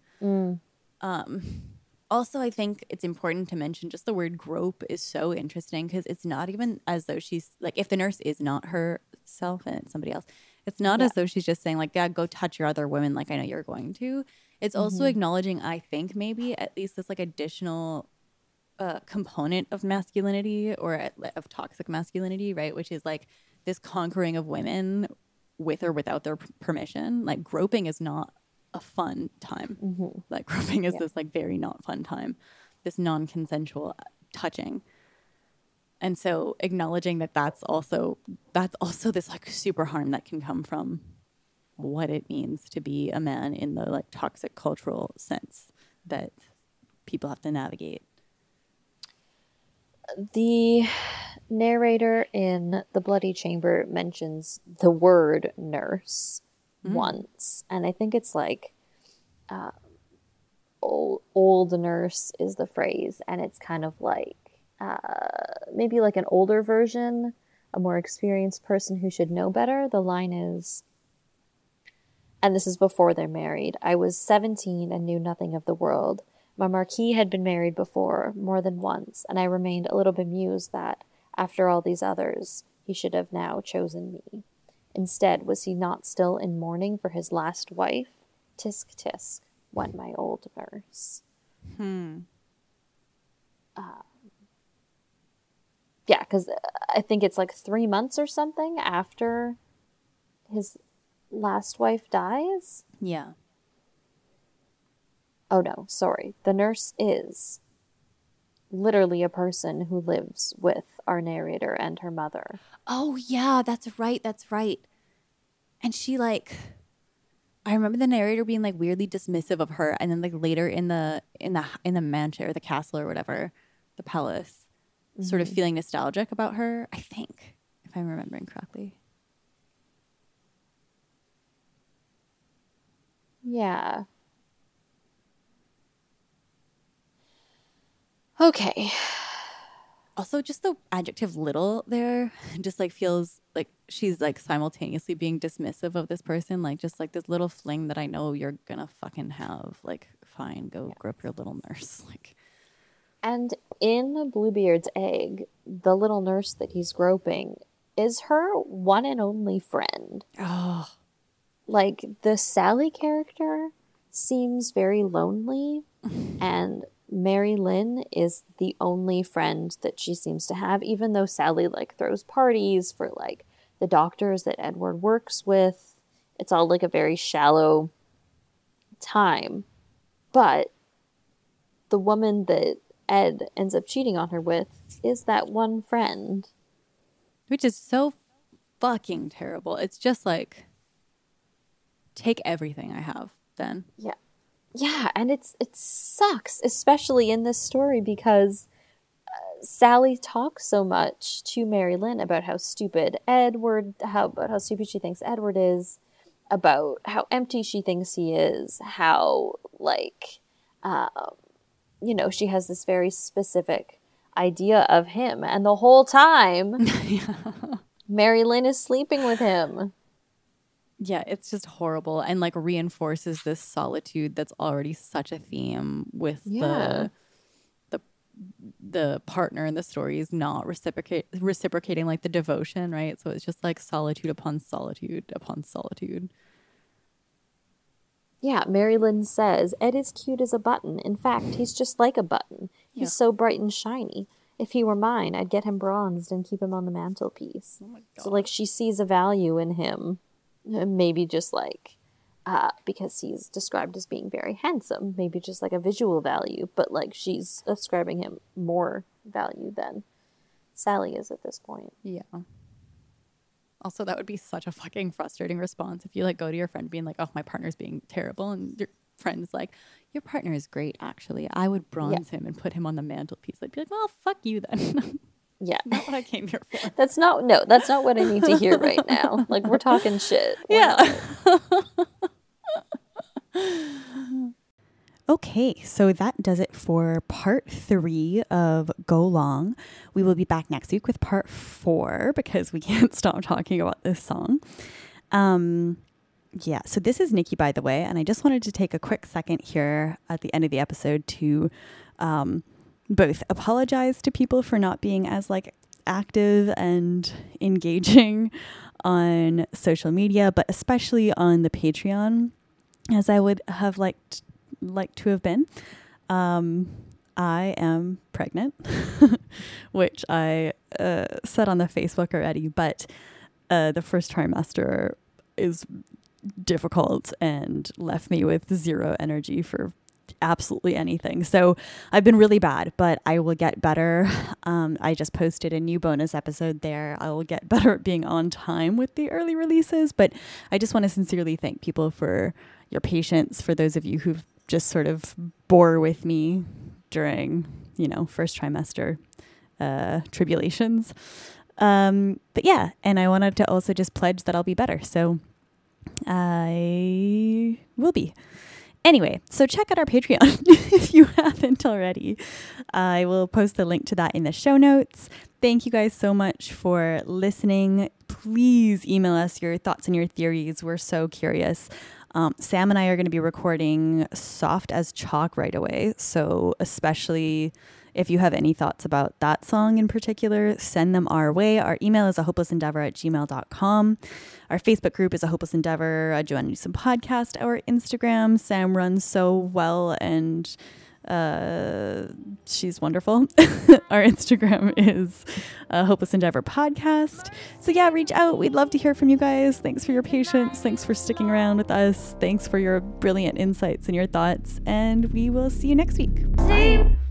Also, I think it's important to mention just the word grope is so interesting because it's not even as though she's like, if the nurse is not herself and it's somebody else, it's not as though she's just saying like, yeah, go touch your other women like I know you're going to. It's also acknowledging, I think, maybe at least this like additional component of masculinity or of toxic masculinity, right? Which is like this conquering of women with or without their permission. Like groping is not a fun time. Like groping is this like very not fun time, this non-consensual touching. And so acknowledging that that's also this like super harm that can come from what it means to be a man in the like toxic cultural sense that people have to navigate. The narrator in The Bloody Chamber mentions the word nurse once, and I think it's like old nurse is the phrase, and it's kind of like maybe like an older version, a more experienced person who should know better. The line is, and this is before they're married, I was 17 and knew nothing of the world. My Marquis had been married before, more than once, and I remained a little bemused that, after all these others, he should have now chosen me. Instead, was he not still in mourning for his last wife? Tisk tisk, went my old nurse. Yeah, because I think it's like 3 months or something after his last wife dies. Yeah. Oh no, sorry. The nurse is literally a person who lives with our narrator and her mother. Oh yeah, that's right. And she like, I remember the narrator being like weirdly dismissive of her, and then like later in the mansion or the castle or whatever, the palace, sort of feeling nostalgic about her. I think, if I'm remembering correctly. Yeah. Okay. Also, just the adjective little there just like feels like she's like simultaneously being dismissive of this person, like just like this little fling that I know you're gonna fucking have. Like, fine, go grope your little nurse. Like, and in Bluebeard's egg, the little nurse that he's groping is her one and only friend. oh, Like, the Sally character seems very lonely, and Mary Lynn is the only friend that she seems to have, even though Sally like throws parties for like the doctors that Edward works with. It's all like a very shallow time. But the woman that Ed ends up cheating on her with is that one friend. which is so fucking terrible. It's just like, take everything I have then. Yeah. Yeah, and it sucks, especially in this story, because Sally talks so much to Mary Lynn about how stupid how stupid she thinks Edward is, about how empty she thinks he is, how like you know, she has this very specific idea of him. And the whole time, Mary Lynn is sleeping with him. Yeah, it's just horrible and like reinforces this solitude that's already such a theme with the partner in the story is not reciprocating like the devotion, right? So it's just like solitude upon solitude upon solitude. Yeah, Mary Lynn says, Ed is cute as a button. In fact, he's just like a button. He's so bright and shiny. If he were mine, I'd get him bronzed and keep him on the mantelpiece. Oh my God. So like she sees a value in him. Maybe just like because he's described as being very handsome, maybe just like a visual value, but like she's ascribing him more value than Sally is at this point. Yeah. Also, that would be such a fucking frustrating response if you like go to your friend being like, oh, my partner's being terrible, and your friend's like, your partner is great, actually. I would bronze him and put him on the mantelpiece. I'd be like, well, fuck you then. Yeah. Not what I came here for. That's not what I need to hear right now. Like, we're talking shit. Yeah. Okay, so that does it for part 3 of Go Long. We will be back next week with part 4 because we can't stop talking about this song. Yeah, so this is Nikki, by the way, and I just wanted to take a quick second here at the end of the episode to both apologize to people for not being as like active and engaging on social media, but especially on the Patreon, as I would have liked to have been. I am pregnant, which I said on the Facebook already, but the first trimester is difficult and left me with zero energy for absolutely anything. So I've been really bad, but I will get better. I just posted a new bonus episode there. I will get better at being on time with the early releases, but I just want to sincerely thank people for your patience, for those of you who've just sort of bore with me during, you know, first trimester tribulations. But yeah, and I wanted to also just pledge that I'll be better. So I will be. Anyway, so check out our Patreon if you haven't already. I will post the link to that in the show notes. Thank you guys so much for listening. Please email us your thoughts and your theories. We're so curious. Sam and I are going to be recording Soft as Chalk right away. So especially if you have any thoughts about that song in particular, send them our way. Our email is ahopelessendeavor@gmail.com. Our Facebook group is A Hopeless Endeavor, a Joanna Newsom podcast. Our Instagram, Sam runs so well and she's wonderful. Our Instagram is Hopeless Endeavor Podcast. So yeah, reach out. We'd love to hear from you guys. Thanks for your patience. Thanks for sticking around with us. Thanks for your brilliant insights and your thoughts. And we will see you next week. Bye.